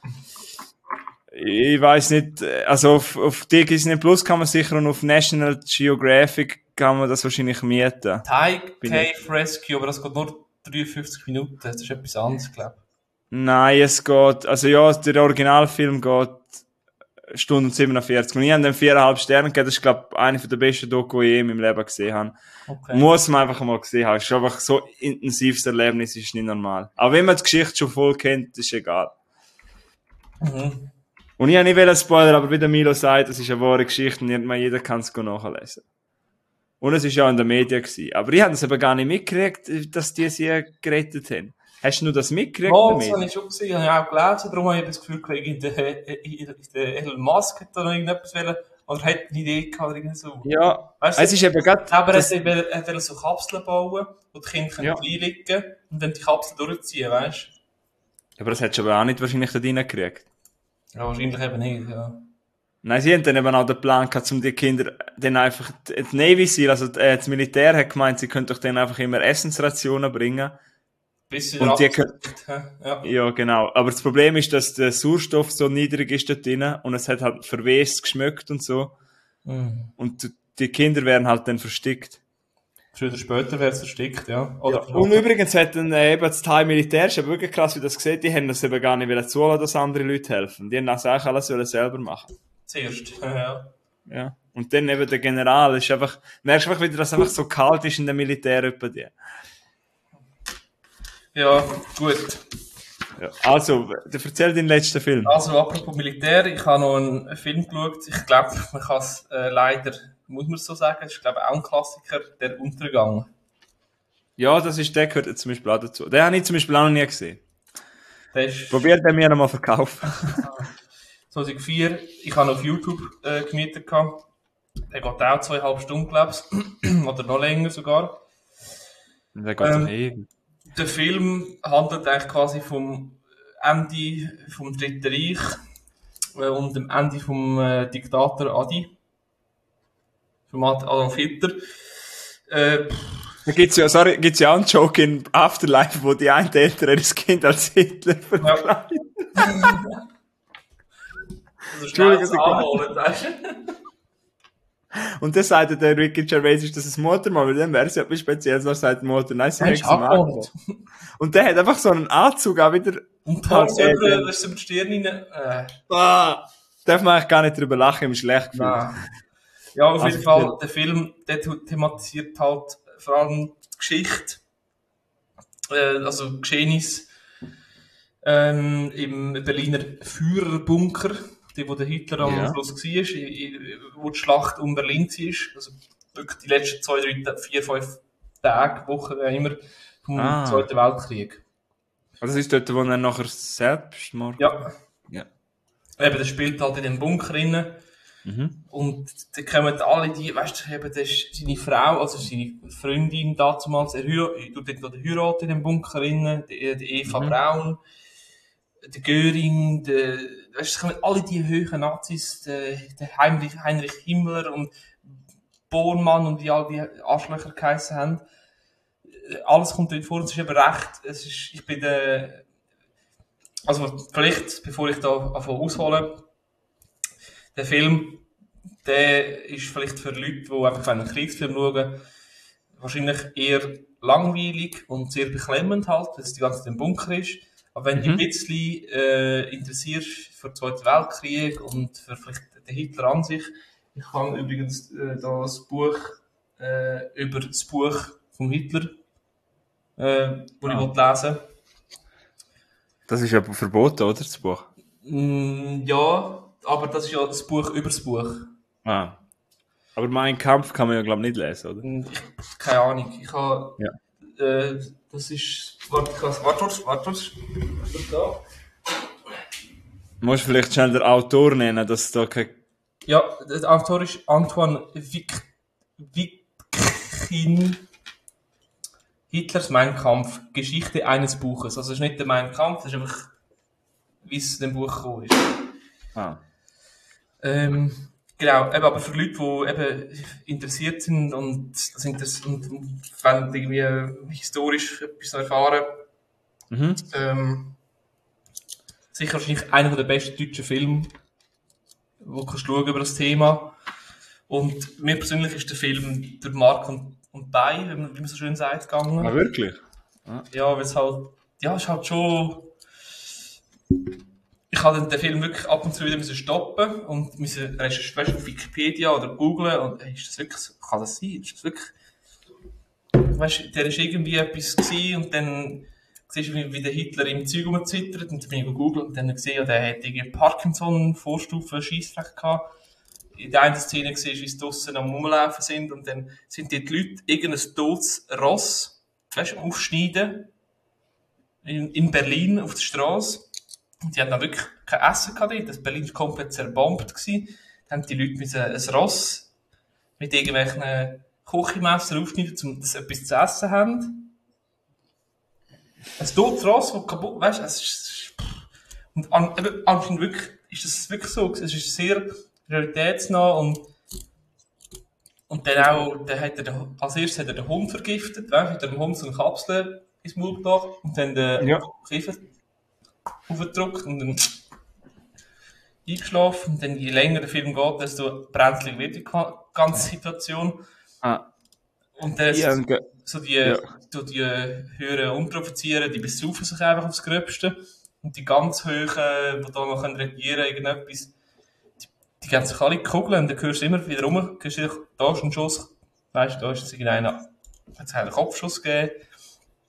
Speaker 2: Ich weiss nicht, also auf, auf Disney Plus kann man sicher, und auf National Geographic kann man das wahrscheinlich mieten.
Speaker 1: Thai Cave Rescue, aber das geht nur dreiundfünfzig Minuten, das ist etwas anderes, glaube ich.
Speaker 2: Nein, es geht, also ja, der Originalfilm geht Stunde und siebenundvierzig. Und ich habe den viereinhalb Sterne gegeben, das ist, glaube ich, eine der besten Doku, die ich in meinem Leben gesehen habe. Okay. Muss man einfach mal gesehen haben. Es ist einfach so ein intensives Erlebnis, ist nicht normal. Aber wenn man die Geschichte schon voll kennt, ist egal. Mhm. Und ich habe nicht einen Spoiler, aber wie der Milo sagt, es ist eine wahre Geschichte und jeder kann es nachlesen. Und es war ja in den Medien gewesen. Aber ich habe das eben gar nicht mitgekriegt, dass die sie gerettet haben. Hast du das mitgekriegt?
Speaker 1: Oh, das habe ich schon gesehen, habe ich auch gelesen. Darum habe ich das Gefühl, der Elon Musk hat da noch irgendetwas wollen, oder hat eine Idee gehabt oder irgend so.
Speaker 2: Ja,
Speaker 1: weißt
Speaker 2: es ist eben gerade...
Speaker 1: Aber er wollte so Kapseln bauen, wo die Kinder ja. reinlegen können und dann die Kapseln durchziehen, weißt du?
Speaker 2: Aber das hättest du aber auch nicht wahrscheinlich da rein gekriegt.
Speaker 1: Ja, wahrscheinlich eben nicht, ja.
Speaker 2: Nein, sie haben dann eben auch den Plan gehabt, um die Kinder dann einfach... Die Navy Seal, also das Militär hat gemeint, sie könnten doch dann einfach immer Essensrationen bringen. Und die können, ja. ja, genau. Aber das Problem ist, dass der Sauerstoff so niedrig ist dort drin und es hat halt verwest geschmeckt und so. Mhm. Und die Kinder werden halt dann verstickt.
Speaker 1: Früher oder später werden sie verstickt, ja. Oder
Speaker 2: ja. Und übrigens hat dann eben das Thai Militär, ist aber wirklich krass, wie das sieht, die haben das eben gar nicht zulassen, dass andere Leute helfen. Die haben das eigentlich alles selber machen.
Speaker 1: Zuerst, ja.
Speaker 2: Ja. Und dann eben der General, ist einfach, merkst du einfach wieder, dass es einfach so kalt ist in der Militär bei dir.
Speaker 1: Ja, gut.
Speaker 2: Ja. Also, du erzähl deinen letzten Film.
Speaker 1: Also, apropos Militär, ich habe noch einen Film geschaut. Ich glaube, man kann es äh, leider, muss man es so sagen, das ist, glaube ich, auch ein Klassiker, Der Untergang.
Speaker 2: Ja, das ist, der gehört zum Beispiel auch dazu. Den habe ich zum Beispiel auch noch nie gesehen.
Speaker 1: Der ist
Speaker 2: Probiert den mir noch mal verkaufen.
Speaker 1: zweitausendvier, ich habe ihn auf YouTube äh, gemietet gehabt. Der geht auch zweieinhalb Stunden, glaube ich. Oder noch länger sogar.
Speaker 2: Und der geht
Speaker 1: Ähm,
Speaker 2: doch ewig.
Speaker 1: Der Film handelt eigentlich quasi vom Ende vom Dritten Reich äh, und dem Ende vom äh, Diktator Adi. Vom Ad- Adolf Hitler. Äh,
Speaker 2: Da gibt's ja, sorry, gibt's ja auch einen Joke in Afterlife, wo die einen Eltern ihr Kind als Hitler verkleidet.
Speaker 1: Also schnell das anholen, weißt du?
Speaker 2: Und dann sagt der Ricky Gervais, ist das ein Motormann, weil dann wäre es ja etwas Spezielles, was sagt der Motor, nein, sie
Speaker 1: Der
Speaker 2: ist
Speaker 1: ist abgeholt.
Speaker 2: Und der hat einfach so einen Anzug auch wieder.
Speaker 1: Und Hals
Speaker 2: Äh,
Speaker 1: über,
Speaker 2: äh,
Speaker 1: das ist über die Stirn rein. Äh,
Speaker 2: ah, darf man eigentlich gar nicht drüber lachen, im schlecht gefühlt.
Speaker 1: nein. Ja, auf
Speaker 2: Also,
Speaker 1: jeden Fall, der Film, der tu- thematisiert halt vor allem die Geschichte, äh, also Geschehnisse ähm, im Berliner Führerbunker, die, wo der Hitler am
Speaker 2: Ja.
Speaker 1: Schluss war, i- i- wo die Schlacht um Berlin war, also wirklich die letzten zwei, drei, vier, fünf Tage, Wochen, wie auch immer, vom
Speaker 2: Ah.
Speaker 1: Zweiten Weltkrieg.
Speaker 2: Also, das ist dort, wo er nachher Selbstmord.
Speaker 1: Ja.
Speaker 2: Ja.
Speaker 1: Eben, der spielt halt in dem Bunker drin.
Speaker 2: Mhm.
Speaker 1: Und da kommen alle die, weißt du, eben, das ist seine Frau, also seine Freundin damals, er heiratet, tut dort noch den Heirat in dem Bunker rein, die, die Eva
Speaker 2: Mhm.
Speaker 1: Braun, der Göring, der, weißt du, es kommen alle die höheren Nazis, der, der Heinrich, Heinrich Himmler und Bormann und wie all die Arschlöcher geheissen haben. Alles kommt dort vor und es ist eben recht, es ist, ich bin der, also vielleicht, bevor ich da anfange aushole, der Film, der ist vielleicht für Leute, die einfach einen Kriegsfilm schauen, wahrscheinlich eher langweilig und sehr beklemmend halt, weil es die ganze Zeit im Bunker ist. Aber wenn du
Speaker 2: Mhm.
Speaker 1: dich ein bisschen äh, interessierst für den Zweiten Weltkrieg und für vielleicht den Hitler an sich, ich habe übrigens äh, da das Buch äh, über das Buch von Hitler, äh, wo
Speaker 2: Ah.
Speaker 1: ich lesen will.
Speaker 2: Das ist ja verboten, oder? Das Buch.
Speaker 1: Mm, ja, aber das ist ja das Buch über das Buch.
Speaker 2: Ah. Aber Mein Kampf kann man ja, glaube ich, nicht lesen, oder?
Speaker 1: Und Ich, keine Ahnung. Ich habe,
Speaker 2: Ja.
Speaker 1: äh, das ist, warte, ich has- warte, warte, warte, warte, da.
Speaker 2: Du musst vielleicht schnell den Autor nennen, dass da kein...
Speaker 1: Ja, der Autor ist Antoine Wick, Wickin. Hitlers Mein Kampf, Geschichte eines Buches. Also es ist nicht der Mein Kampf, das ist einfach, wie es in dem Buch gekommen ist.
Speaker 2: Ah.
Speaker 1: Ähm, genau, eben, aber für Leute, die eben interessiert sind und, das interess- und, und wollen irgendwie historisch etwas erfahren,
Speaker 2: Mhm.
Speaker 1: ähm, sicher wahrscheinlich einer der besten deutschen Filme, wo du schauen über das Thema. Und mir persönlich ist der Film durch Mark und, und Bein, wie man, wie man so schön sagt, gegangen.
Speaker 2: Ah, wirklich?
Speaker 1: Ja, weil es halt, ja, es ist halt schon, ich habe den Film wirklich ab und zu wieder müssen stoppen und müssen recherchieren auf Wikipedia oder googlen und hey, ist das wirklich, so- kann das sein? Ist das wirklich, weißt du, der ist irgendwie etwas gewesen und dann siehst du, wie, wie der Hitler im Zeug rumzittert und dann bin ich gegoogelt und dann gesehen, ja, der hat irgendwie Parkinson, Vorstufe, Scheissrecht gehabt. In der einen Szene siehst du, wie sie draussen am Rumlaufen sind und dann sind die Leute irgendein totes Ross, weißt du, aufschneiden in, in Berlin auf der Straße. Und die haben dann wirklich kein Essen gehabt dort. Das Berlin war komplett zerbombt gewesen. Dann haben die Leute müssen ein Ross mit irgendwelchen Küchenmesser aufschneiden, um dass sie etwas zu essen haben. Ein totes Ross, das kaputt, weißt du, es ist, und an, eben, anscheinend wirklich, ist das wirklich so. Es ist sehr realitätsnah und, und dann auch, dann hat er, den- als erstes hat er den Hund vergiftet, weißt du, hat er dem Hund so eine Kapsel ins Maul gebracht und dann den
Speaker 2: Ja.
Speaker 1: Kiefer aufgedrückt und dann eingeschlafen. Und dann, je länger der Film geht, desto brenzlig wird die ka- ganze Situation.
Speaker 2: Ah.
Speaker 1: Und dann
Speaker 2: Ja,
Speaker 1: so,
Speaker 2: und ge-
Speaker 1: so die,
Speaker 2: ja.
Speaker 1: so die höheren Unteroffiziere, die besaufen sich einfach aufs Gröbste. Und die ganz hohen, die da noch regieren können, irgendetwas, die, die geben sich alle kugeln und dann hörst du immer wieder rum, hörst du, da ist ein Schuss, weißt du, da ist jetzt irgendeiner, hat es einen Kopfschuss gegeben.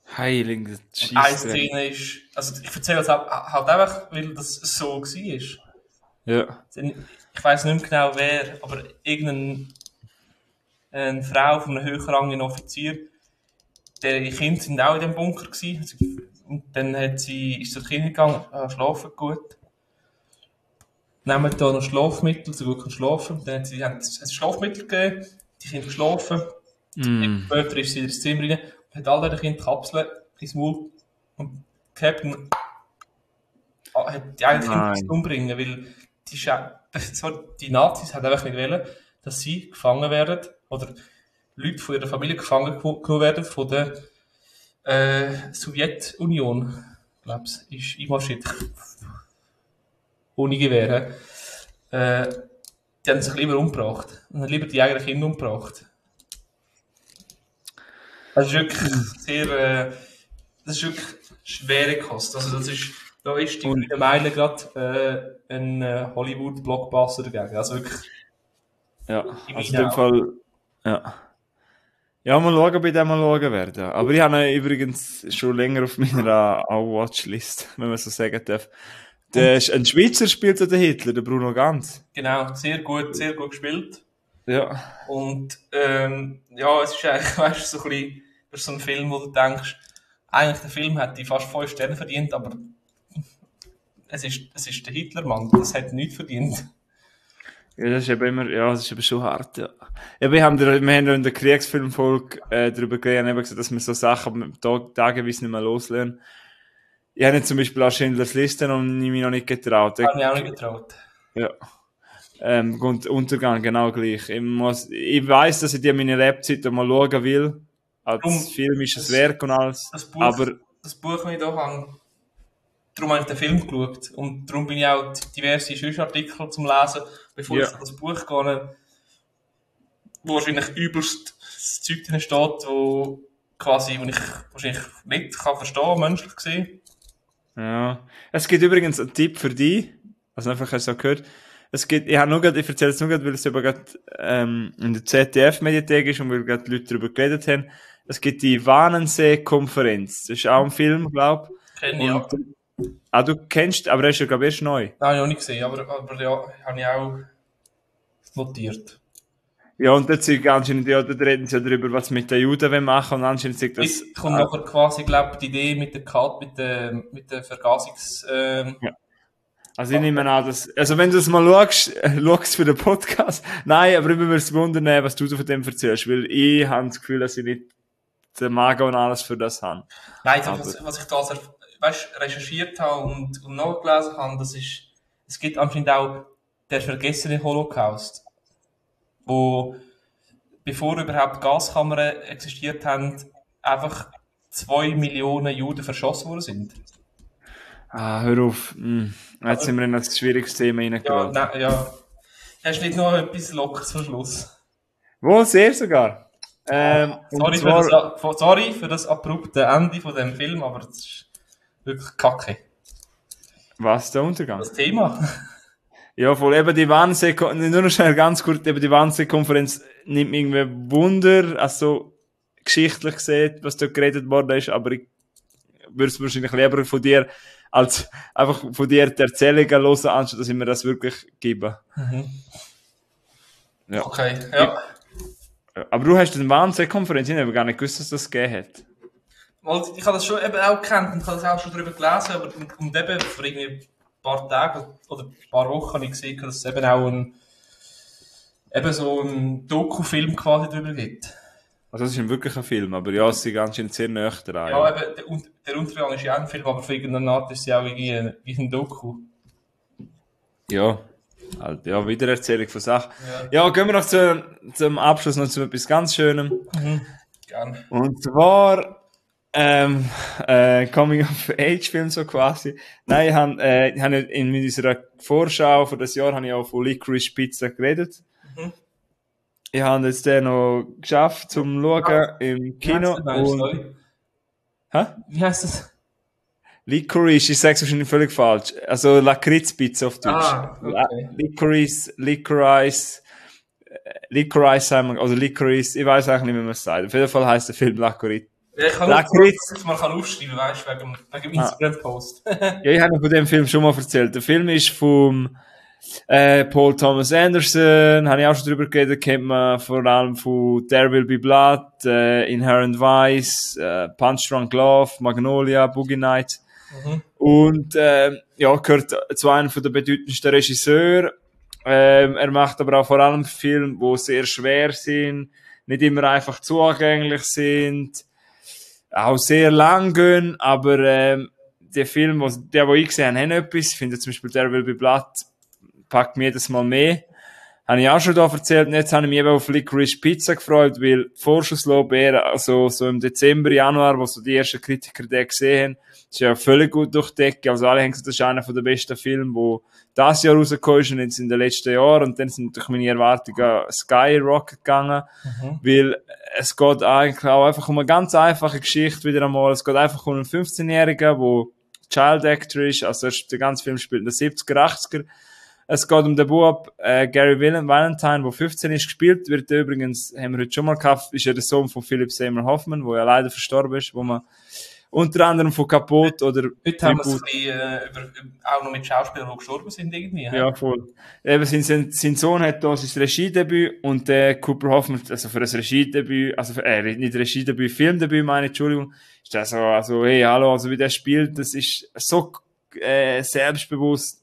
Speaker 2: Heilig, das
Speaker 1: Und eine
Speaker 2: Scheissdreck.
Speaker 1: Szene ist, also ich erzähle es halt, halt einfach, weil das so war.
Speaker 2: Ja.
Speaker 1: Ich weiss nicht mehr genau wer, aber irgendeine eine Frau von einem höherrangigen Offizier, die Kinder sind auch in dem Bunker gewesen. Und dann hat sie, ist sie zur Kinder gegangen, ah, schlafen gut. Nehmen da noch Schlafmittel, so gut kann schlafen. Dann hat sie, haben sie Schlafmittel gegeben, die Kinder geschlafen.
Speaker 2: Mm.
Speaker 1: Später ist sie in das Zimmer rein und hat all den Kindern Kapseln ins Maul und gehabt und ah, hat die eigentlich
Speaker 2: Nein.
Speaker 1: Kinder umbringen, weil die, Scha- zwar die Nazis haben einfach nicht wollen, dass sie gefangen werden oder Leute von ihrer Familie gefangen genommen werden von der äh, Sowjetunion. Ich glaube, es ist einmarschiert. Ohne Gewehre. Äh, die haben sich lieber umgebracht. Und haben lieber die eigenen Kinder umgebracht. Das ist wirklich sehr, äh, das ist wirklich schwere Kost. Also das ist, da ist die
Speaker 2: Und-
Speaker 1: Grüne Meile gerade äh, ein äh, Hollywood-Blockbuster dagegen. Also wirklich,
Speaker 2: Ja,
Speaker 1: in
Speaker 2: also in
Speaker 1: meinen
Speaker 2: dem Fall, ja. Ja, mal schauen, bei dem mal schauen werden. Aber ich habe ihn übrigens schon länger auf meiner Watchlist, wenn man so sagen darf. Der ist ein Schweizer spielt der Hitler, der Bruno Ganz.
Speaker 1: genau, sehr gut, sehr gut gespielt.
Speaker 2: Ja.
Speaker 1: Und ähm, ja, es ist eigentlich, weißt du, so ein bisschen, das ist so ein Film, wo du denkst, eigentlich der Film hätte fast fünf Sterne verdient, aber es ist, es ist der Hitlermann, das hat nichts verdient.
Speaker 2: Ja, das ist eben immer, ja, das ist eben schon hart, ja. Ja, wir haben, wir haben ja in der Kriegsfilmfolge äh, darüber geredet, eben gesagt, dass wir so Sachen tag, tageweise nicht mehr loslösen. Ich habe jetzt zum Beispiel auch Schindlers Liste noch, mich noch nicht getraut.
Speaker 1: Habe ich auch nicht getraut.
Speaker 2: Ja. Ähm, und Untergang, genau gleich. Ich, muss, ich weiss, dass ich die meine Lebzeit mal schauen will. Als
Speaker 1: Drum,
Speaker 2: Film ist es
Speaker 1: das-
Speaker 2: Werk und alles.
Speaker 1: Das Buch,
Speaker 2: Aber,
Speaker 1: das Buch, das ich hier habe, darum habe ich den Film geschaut. Und darum bin ich auch diverse Schüssartikel zum Lesen, bevor
Speaker 2: Ja.
Speaker 1: ich das Buch gehe, wo wahrscheinlich übelst das Zeug drin steht, wo quasi, wo ich wahrscheinlich nicht kann verstehen, menschlich gesehen.
Speaker 2: ja. Es gibt übrigens einen Tipp für dich. Also einfach, hast du auch gehört. Es gibt, ich habe nur gerade, ich erzähle es nur gerade, weil es eben gerade, ähm, in der Z D F-Mediathek ist und weil gerade Leute darüber geredet haben. Es gibt die Wannsee-Konferenz. Das ist auch ein Film, glaube ich.
Speaker 1: Kenne ich auch.
Speaker 2: Ah, du kennst, aber er ist ja, glaube ich, erst neu.
Speaker 1: Nein, habe ich noch nicht gesehen, aber, aber ja, habe ich auch notiert.
Speaker 2: Ja, und dort sind anscheinend, ja, dort reden sie ja darüber, was sie mit den Juden wollen machen und anscheinend sagt das...
Speaker 1: Jetzt kommt nachher quasi, glaube ich, die Idee mit der Kat, mit der, mit der Vergasungs... Ähm,
Speaker 2: Also ich nehme an, dass, also wenn du das mal schaust, äh, schaust für den Podcast, nein, aber ich würde mich wundern, was du so von dem erzählst, weil ich habe das Gefühl, dass ich nicht den Magen und alles für das habe.
Speaker 1: Nein,
Speaker 2: Aber-
Speaker 1: was, was ich da also, weißt, recherchiert habe und, und nachgelesen habe, das ist, es gibt anscheinend auch der vergessene Holocaust, wo, bevor überhaupt Gaskammern existiert haben, einfach zwei Millionen Juden verschossen worden sind.
Speaker 2: Ah, hör auf. Hm. Jetzt sind wir in ein schwieriges Thema
Speaker 1: Ja,
Speaker 2: reingeraten.
Speaker 1: nein, ja. Hast du nicht noch etwas Lockeres zum Schluss?
Speaker 2: Wo? Sehr sogar. Ähm,
Speaker 1: Sorry
Speaker 2: und
Speaker 1: für,
Speaker 2: zwar,
Speaker 1: das, sorry für das abrupte Ende von dem Film, aber das ist wirklich kacke.
Speaker 2: was, der Untergang?
Speaker 1: Das Thema.
Speaker 2: Ja, voll, eben die Wannsee, nur noch schnell ganz kurz, eben die Wannsee-Konferenz nimmt mich irgendwie Wunder, also geschichtlich gesehen, was dort geredet worden ist, aber ich würde es wahrscheinlich lieber von dir, als einfach von dir die Erzählungen hören, anstatt dass ich mir das wirklich gebe. Ja.
Speaker 1: Okay, ja.
Speaker 2: Aber du hast eine Wannsee-Konferenz, ich habe gar nicht gewusst, dass das gegeben hat.
Speaker 1: Weil ich habe das schon eben auch gekannt und ich habe das auch schon darüber gelesen, aber und, und eben vor irgendwie ein paar Tagen oder ein paar Wochen habe ich gesehen, dass es eben auch ein, eben so ein Doku-Film quasi darüber gibt.
Speaker 2: Also das ist ein wirklicher Film, aber ja, es ist anscheinend sehr nahe dran.
Speaker 1: Ja, eben, der, Un- der Untergang ist ja auch ein Film, aber für irgendeine Art ist es ja auch irgendwie ein, wie ein Doku.
Speaker 2: Ja, halt, ja, Wiedererzählung von Sachen. Ja, gehen wir noch zu, zum Abschluss noch zu etwas ganz Schönem.
Speaker 1: Gerne.
Speaker 2: Und zwar, ähm, äh, Coming-of-Age-Film so quasi. Nein, ich habe äh, ich hab in unserer Vorschau für das Jahr habe ich auch von Licorice Pizza geredet.
Speaker 1: Mhm.
Speaker 2: Ich habe jetzt den noch geschafft zum Schauen im Kino.
Speaker 1: Wie heisst das?
Speaker 2: Und,
Speaker 1: Sorry.
Speaker 2: hä?
Speaker 1: Wie heisst das?
Speaker 2: Licorice, ich sag's wahrscheinlich völlig falsch. Also Lakritz-Pizza auf Deutsch.
Speaker 1: Ah, okay.
Speaker 2: La- Licorice, Licorice, äh, Licorice, sagen wir- oder Licorice, ich weiß eigentlich nicht, wie man es sagt. Auf jeden Fall heisst der Film Lakritz,
Speaker 1: Ja, ich kann nur sagen, dass man aufschreiben kann, weißt du, wegen, wegen dem Instagram-Post.
Speaker 2: Ja, ich habe von dem Film schon mal erzählt. Der Film ist vom äh, Paul Thomas Anderson, habe ich auch schon drüber geredet, kennt man vor allem von There Will Be Blood, äh, Inherent Vice, äh, Punch Drunk Love, Magnolia, Boogie Nights. Mhm. Und äh, ja, gehört zu einem der bedeutendsten Regisseure. Ähm, er macht aber auch vor allem Filme, die sehr schwer sind, nicht immer einfach zugänglich sind, auch sehr lang gehen, aber ähm, der Film, wo, der, wo ich gesehen habe, haben etwas. Ich finde zum Beispiel There Will Be Blood packt mir jedes Mal mehr. Habe ich auch schon da erzählt. Und jetzt habe ich mich eben auf Licorice Pizza gefreut, weil Vorschusslob eher, also so im Dezember, Januar, wo so die ersten Kritiker den gesehen haben, ist ja völlig gut durchdeckt. Also alle haben gesagt, das ist einer der besten Filme, wo das Jahr rausgekommen ist und jetzt in den letzten Jahren. Und dann sind durch meine Erwartungen skyrocket gegangen, mhm. weil es geht eigentlich auch einfach um eine ganz einfache Geschichte wieder einmal. Es geht einfach um einen fünfzehnjährigen, der Child Actor ist, also der ganze Film spielt in den siebziger, achtziger. Es geht um den Bub äh, Gary Valentine, der fünfzehn ist, gespielt wird. Übrigens, haben wir heute schon mal gehabt, ist ja der Sohn von Philip Seymour Hoffman, der ja leider verstorben ist, wo man unter anderem von Kaputt oder...
Speaker 1: Heute haben wir es ein bisschen, äh, über, auch noch mit Schauspielern, die gestorben sind irgendwie.
Speaker 2: Ja, ja voll. Eben, sein, sein, sein Sohn hat da sein Regiedebüt und der Cooper Hoffman, also für ein Regiedebüt, also für, äh, nicht Regiedebüt, Filmdebüt, meine Entschuldigung, ist das so, also, hey, hallo, also wie der spielt, das ist so äh, selbstbewusst,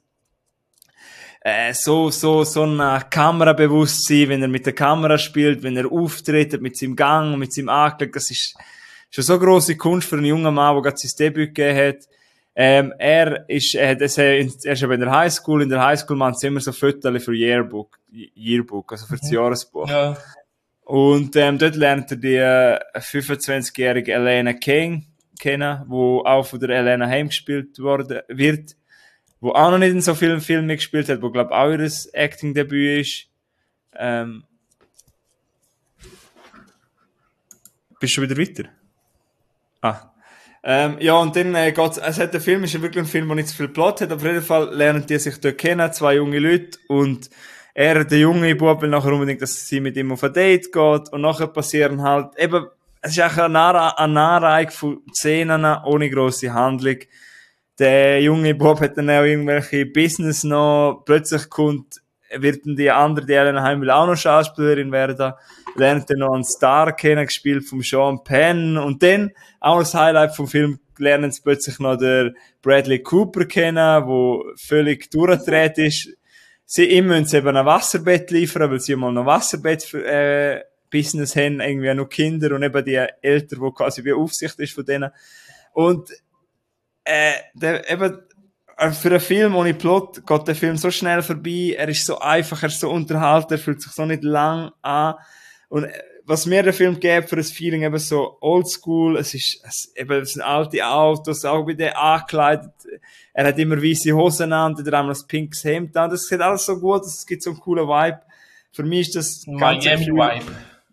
Speaker 2: äh, so, so, so ein Kamerabewusstsein, wenn er mit der Kamera spielt, wenn er auftritt, mit seinem Gang, mit seinem Anblick, das ist schon so grosse Kunst für einen jungen Mann, der gerade sein Debüt gegeben hat. Ähm, er ist, er hat, er ist eben in der Highschool, in der Highschool machen sie immer so Fotos für Yearbook, Yearbook, also für das Jahresbuch. Ja. Und, ähm, dort lernt er die äh, fünfundzwanzigjährige Elena King kennen, wo auch von der Elena Heim gespielt worden wird, wo auch noch nicht in so vielen Filmen mitgespielt hat, wo, glaub auch ihr Acting-Debüt ist. Ähm, bist du wieder weiter? Ah. Ähm, ja, und dann äh, geht's, es hat der Film, ist ja wirklich ein Film, der nicht so viel Plot hat, aber auf jeden Fall lernen die sich dort kennen, zwei junge Leute, und er, der junge Bub, will nachher unbedingt, dass sie mit ihm auf ein Date geht, und nachher passieren halt, eben, es ist eigentlich eine Anreihe von Szenen ohne grosse Handlung. Der junge Bub hat dann auch irgendwelche Business noch, plötzlich kommt, wird dann die andere, die Elena Heim will auch noch Schauspielerin werden, lernt dann noch einen Star kennen, gespielt vom Sean Penn, und dann, auch das Highlight vom Film, lernen sie plötzlich noch der Bradley Cooper kennen, wo völlig durchgedreht ist. Sie, ihm müssen sie eben ein Wasserbett liefern, weil sie mal noch Wasserbett, äh, Business haben, irgendwie noch Kinder und eben die Eltern, die quasi wie Aufsicht ist von denen. Und, äh, der, eben, für einen Film ohne Plot geht der Film so schnell vorbei, er ist so einfach, er ist so unterhalten, er fühlt sich so nicht lang an. Und was mir der Film gibt für das Feeling, eben so oldschool, es ist, es, eben, es sind alte Autos, auch bei der angekleidet, er hat immer weiße Hosen an, der hat ein pinkes Hemd an, das sieht alles so gut, es gibt so einen coolen Vibe. Für mich ist das
Speaker 1: Miami Vibe.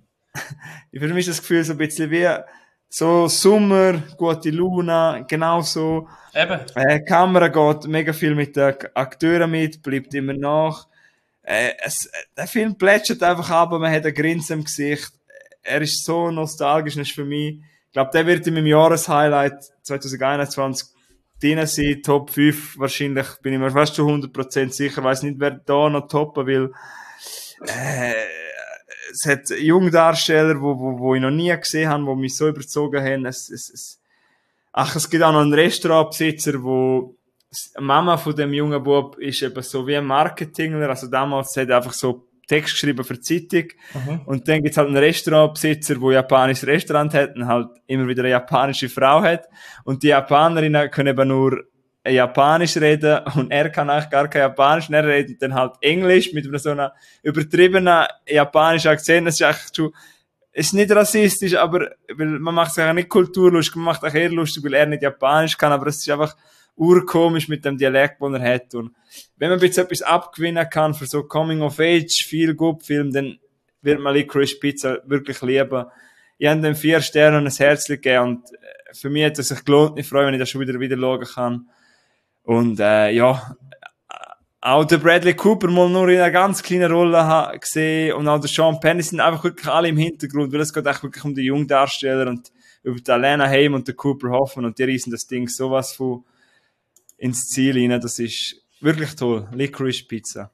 Speaker 2: Für mich ist das Gefühl so ein bisschen wie so Sommer, gute Laune, genau so.
Speaker 1: Eben.
Speaker 2: Äh, Kamera geht mega viel mit den Akteuren mit, bleibt immer nach. Äh, es, der Film plätschert einfach ab, man hat ein Grinsen im Gesicht. Er ist so nostalgisch, das ist für mich, ich glaube, der wird in meinem Jahreshighlight zwanzig einundzwanzig drin sein, Top fünf wahrscheinlich, bin ich mir fast schon hundert Prozent sicher, weiss nicht, wer da noch toppen will. Äh, es hat Jungdarsteller, wo, wo, wo ich noch nie gesehen habe, die mich so überzogen haben. Es, es, es, ach, es gibt auch noch einen Restaurantbesitzer, wo die Mama von dem jungen Bub ist eben so wie ein Marketingler, also damals hat er einfach so Text geschrieben für die Zeitung. Mhm. Und dann gibt's halt einen Restaurantbesitzer, der ein japanisches Restaurant hat und halt immer wieder eine japanische Frau hat. Und die Japanerinnen können eben nur Japanisch reden und er kann eigentlich gar kein Japanisch und er redet dann halt Englisch mit so einer übertriebenen japanischen Akzent. Das ist eigentlich schon, ist nicht rassistisch, aber weil man macht sich auch nicht kulturlustig, man macht auch eher lustig, weil er nicht Japanisch kann, aber es ist einfach urkomisch mit dem Dialekt, den er hat. Und wenn man jetzt etwas abgewinnen kann für so Coming-of-Age, viel Good-Film, dann wird man Licorice Pizza wirklich lieben. Ich habe dem vier Sterne und ein Herz gegeben und für mich hat es sich gelohnt. Ich freue mich, wenn ich das schon wieder wieder schauen kann. Und äh, ja, auch der Bradley Cooper mal nur in einer ganz kleinen Rolle ha- gesehen und auch der Sean Penn sind einfach wirklich alle im Hintergrund, weil es geht echt wirklich um die Jungdarsteller und über die Alana Haim und den Cooper Hoffman und die reissen das Ding sowas von ins Ziel rein. Das ist wirklich toll. Licorice Pizza.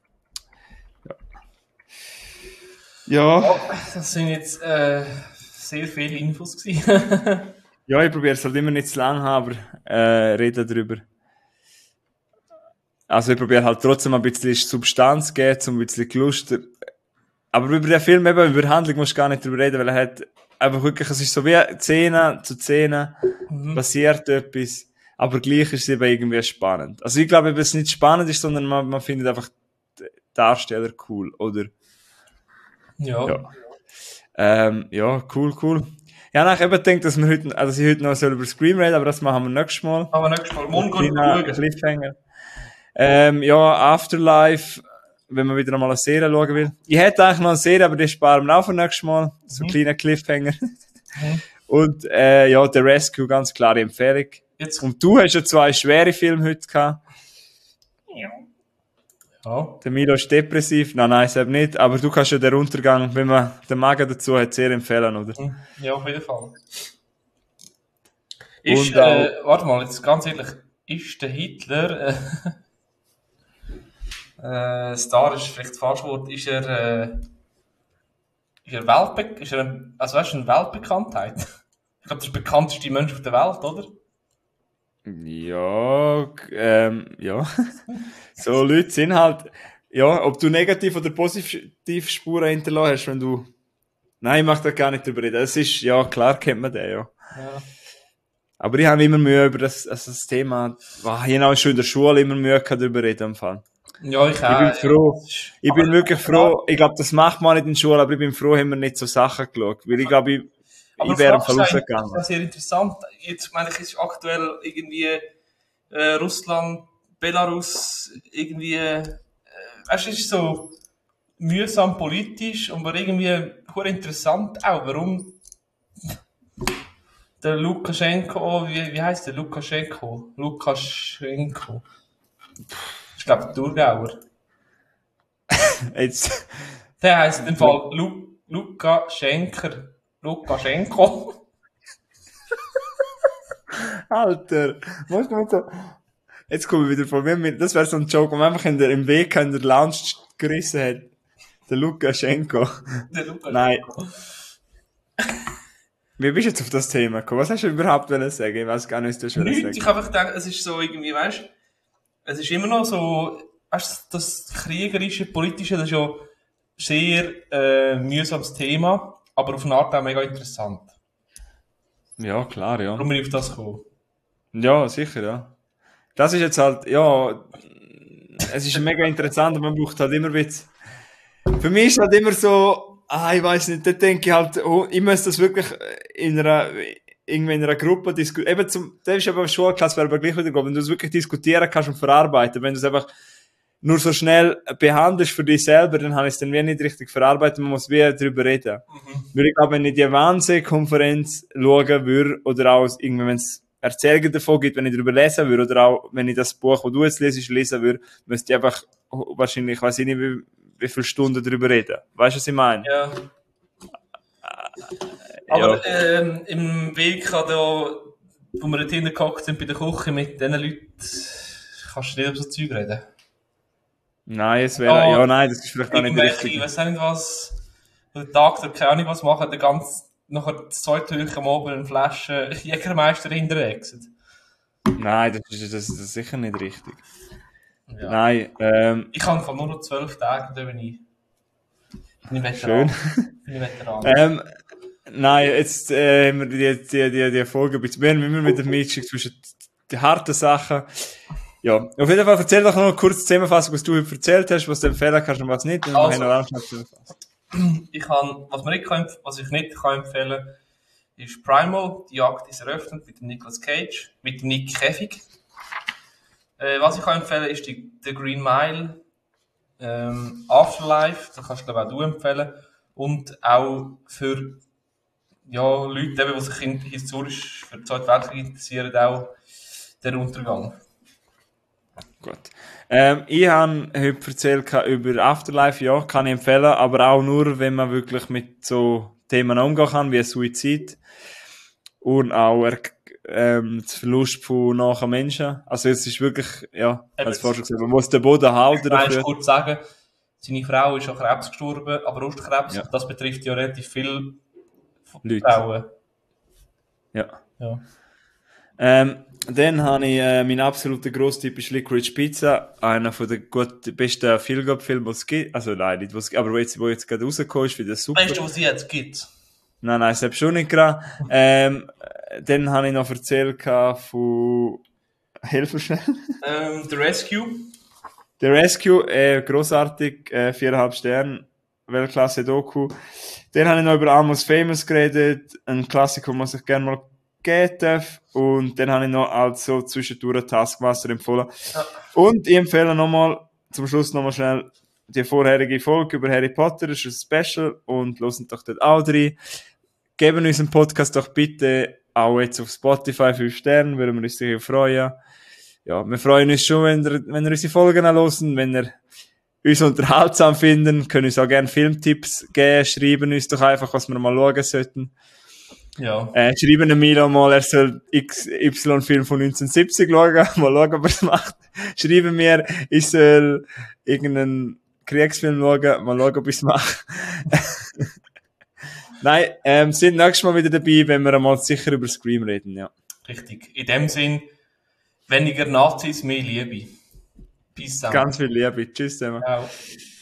Speaker 2: Ja.
Speaker 1: Ja. Das sind jetzt äh, sehr viele Infos gewesen.
Speaker 2: Ja, ich probiere es halt immer nicht zu lang haben, aber äh, reden darüber. Also ich probiere halt trotzdem ein bisschen Substanz zu geben, um ein bisschen Lust. Aber über den Film, eben, über die Handlung musst du gar nicht drüber reden, weil er hat einfach wirklich, es ist so wie Szene zu Szene, mhm. passiert etwas, aber gleich ist es eben irgendwie spannend. Also ich glaube, ob es nicht spannend ist, sondern man, man findet einfach die Darsteller cool, oder?
Speaker 1: Ja.
Speaker 2: Ja, ähm, ja cool, cool. Ja, ich habe eben gedacht, dass wir heute, also ich heute noch so über Scream reden, aber das machen wir nächstes Mal.
Speaker 1: Aber nächstes Mal, morgen gehen wir
Speaker 2: Cliffhanger. Ähm, ja, Afterlife, wenn man wieder einmal eine Serie schauen will. Ich hätte eigentlich noch eine Serie, aber die sparen wir auch für nächstes Mal. So ein mhm. kleiner Cliffhanger. Mhm. Und, äh, ja, The Rescue, ganz klare Empfehlung. Jetzt. Und du hast ja zwei schwere Filme heute gehabt.
Speaker 1: Ja. Ja.
Speaker 2: Der Milo ist depressiv. Nein, nein, eben nicht. Aber du kannst ja den Untergang, wenn man den Magen dazu hat, sehr empfehlen, oder?
Speaker 1: Ja, auf jeden Fall. Ist, Und, äh, warte mal, jetzt ganz ehrlich, ist der Hitler, äh, Äh, Star ist vielleicht das falsche Wort. Ist er, äh, ist er Weltbe- ist er ein, also weißt du, eine Weltbekanntheit? Ich glaube, das ist der bekannteste Mensch auf der Welt, oder?
Speaker 2: Ja, ähm, ja. So Leute sind halt, ja, ob du negativ oder positiv Spuren hinterlassen hast, wenn du, nein, ich mach da gar nicht drüber reden. Das ist, ja, klar kennt man den, ja.
Speaker 1: Ja.
Speaker 2: Aber ich habe immer Mühe über das, also das Thema, oh, ich habe auch schon in der Schule immer Mühe gehabt, darüber reden am Fall.
Speaker 1: Ja, ich,
Speaker 2: ich bin froh. Ich bin wirklich froh. Ich glaube, das macht man nicht in der Schule, aber ich bin froh, haben wir nicht so Sachen geschaut. Weil ich glaube, ich, ich wäre am Fall rausgegangen.
Speaker 1: Das ist sehr interessant. Jetzt meine ich, ist aktuell irgendwie äh, Russland, Belarus, irgendwie, äh, weißt du, es ist so mühsam politisch, aber irgendwie sehr interessant auch, warum der Lukaschenko, wie, wie heißt der Lukaschenko? Lukaschenko. Ich glaube, der Thurgauer.
Speaker 2: Jetzt.
Speaker 1: Der heisst im Fall Lu- Lukaschenker. Lukaschenko.
Speaker 2: Alter, musst du mit so. Jetzt komme ich wieder von mir mit. Das wäre so ein Joke, wo man einfach in der, im Weg in der Lounge gerissen hat. Der Lukaschenko.
Speaker 1: Der Lukaschenko.
Speaker 2: Nein. Wie bist du jetzt auf das Thema gekommen? Was hast du überhaupt wollen sagen? Ich weiß gar nicht, was du
Speaker 1: wollen
Speaker 2: sagen.
Speaker 1: Ich habe einfach gedacht, es ist so irgendwie, weißt du, es ist immer noch so, weißt du, das kriegerische, politische, das ist ja sehr äh, mühsames Thema, aber auf eine Art auch mega interessant.
Speaker 2: Ja, klar, ja.
Speaker 1: Warum bin ich auf das gekommen?
Speaker 2: Ja, sicher, ja. Das ist jetzt halt, ja, es ist mega interessant und man braucht halt immer Witz. Für mich ist halt immer so, ah, ich weiß nicht, da denke ich halt, oh, ich muss das wirklich in einer, irgendwie in einer Gruppe diskutieren. Eben zum, das ist aber Schulklasse, wäre aber gleich wieder, wenn du es wirklich diskutieren kannst und verarbeiten. Wenn du es einfach nur so schnell behandelst für dich selber, dann habe ich es dann wie nicht richtig verarbeitet. Man muss wie darüber reden. Mhm. Weil ich glaube, wenn ich die Fernsehkonferenz schauen würde, oder auch irgendwie, wenn es Erzählungen davon gibt, wenn ich darüber lesen würde, oder auch wenn ich das Buch, das du jetzt lesest, lesen würde, müsste ich einfach wahrscheinlich, ich weiß nicht, wie, wie viele Stunden darüber reden. Weißt du, was ich meine?
Speaker 1: Ja. Aber ja. ähm, im Weg da, wo wir dort hingehockt sind bei der Küche mit diesen Leuten, kannst du nicht über so Zeug reden?
Speaker 2: Nein, es wäre, oh, ja, nein, das ist vielleicht gar nicht richtig.
Speaker 1: Ich weiß nicht was, der Tag, der keine Ahnung was machen, der ganz, nachher das zweite Türchen am Oben eine Flasche Jägermeister hinterwechselt.
Speaker 2: Nein, das ist, das, das ist sicher nicht richtig.
Speaker 1: Ja.
Speaker 2: Nein, ähm.
Speaker 1: Ich kann von nur noch zwölf Tagen, da bin ich, bin ich Veteran.
Speaker 2: Schön.
Speaker 1: Bin ich Veteran.
Speaker 2: ähm, nein, jetzt, äh, haben wir die, die, die, die Folge ein bisschen mehr, immer mit dem Mitschnitt zwischen den harten Sachen. Ja, auf jeden Fall erzähl doch noch eine kurze Zusammenfassung, was du erzählt hast, was du empfehlen kannst und was nicht. Und
Speaker 1: also,
Speaker 2: noch
Speaker 1: ich kann, was, man nicht kann, was ich nicht kann empfehlen, ist Primal, die Jagd ist eröffnet mit dem Nicolas Cage, mit dem Nick Kevig. Äh, was ich kann empfehlen, ist die, The Green Mile, ähm, Afterlife, das kannst du glaube auch du empfehlen. Und auch für ja, Leute, die sich in, historisch für den Zweiten Weltkrieg interessieren, auch der Untergang.
Speaker 2: Gut. Ähm, ich habe heute erzählt über Afterlife, ja, kann ich empfehlen, aber auch nur, wenn man wirklich mit so Themen umgehen kann, wie Suizid. und auch er, ähm, das Verlust von nahen Menschen. Also es ist wirklich, ja, als vorher gesagt, man muss den Boden halten
Speaker 1: dafür. Ich kurz sagen, seine Frau ist an Krebs gestorben, aber Brustkrebs,
Speaker 2: ja.
Speaker 1: das betrifft ja relativ viele
Speaker 2: Leute.
Speaker 1: Frauen.
Speaker 2: Ja.
Speaker 1: Ja.
Speaker 2: Ähm, dann habe ich, äh, mein absoluter Grosstyp ist Licorice Pizza, einer von den gut, besten Feel-Good-Filmen, die es gibt. Also nein, nicht, was, aber wo jetzt, wo jetzt gerade rausgekommen ist, wieder super.
Speaker 1: Weißt du, was es jetzt gibt?
Speaker 2: Nein, nein, selbst schon nicht gerade. Ähm, dann habe ich noch erzählt von, helfen schnell.
Speaker 1: Ähm, The Rescue.
Speaker 2: The Rescue, äh, grossartig, äh, viereinhalb Sterne, Weltklasse-Doku. Dann habe ich noch über Almost Famous geredet, ein Klassiker, den man sich gerne mal geben darf. Und dann habe ich noch als so zwischendurch Taskmaster empfohlen.
Speaker 1: Ja.
Speaker 2: Und ich empfehle nochmal, zum Schluss nochmal schnell, die vorherige Folge über Harry Potter, das ist ein Special, und hören doch dort auch rein. Geben unseren Podcast doch bitte auch jetzt auf Spotify fünf Sterne, würden wir uns sicher freuen. Ja, wir freuen uns schon, wenn ihr, wenn ihr unsere Folgen hören, wenn ihr uns unterhaltsam finden, können uns auch gerne Filmtipps geben, schreiben uns doch einfach, was wir mal schauen sollten.
Speaker 1: Ja.
Speaker 2: Äh, schreiben dem Milo mal, er soll X Y-Film von neunzehnhundertsiebzig schauen, mal schauen, ob er es macht. Schreiben mir, ich soll irgendeinen Kriegsfilm schauen, mal schauen, ob ich es mache. Nein, ähm, sind nächstes Mal wieder dabei, wenn wir einmal sicher über Scream reden, ja.
Speaker 1: Richtig. In dem Sinn, weniger Nazis, mehr Liebe. Peace out.
Speaker 2: Ganz viel Liebe. Tschüss zusammen.
Speaker 1: Ciao.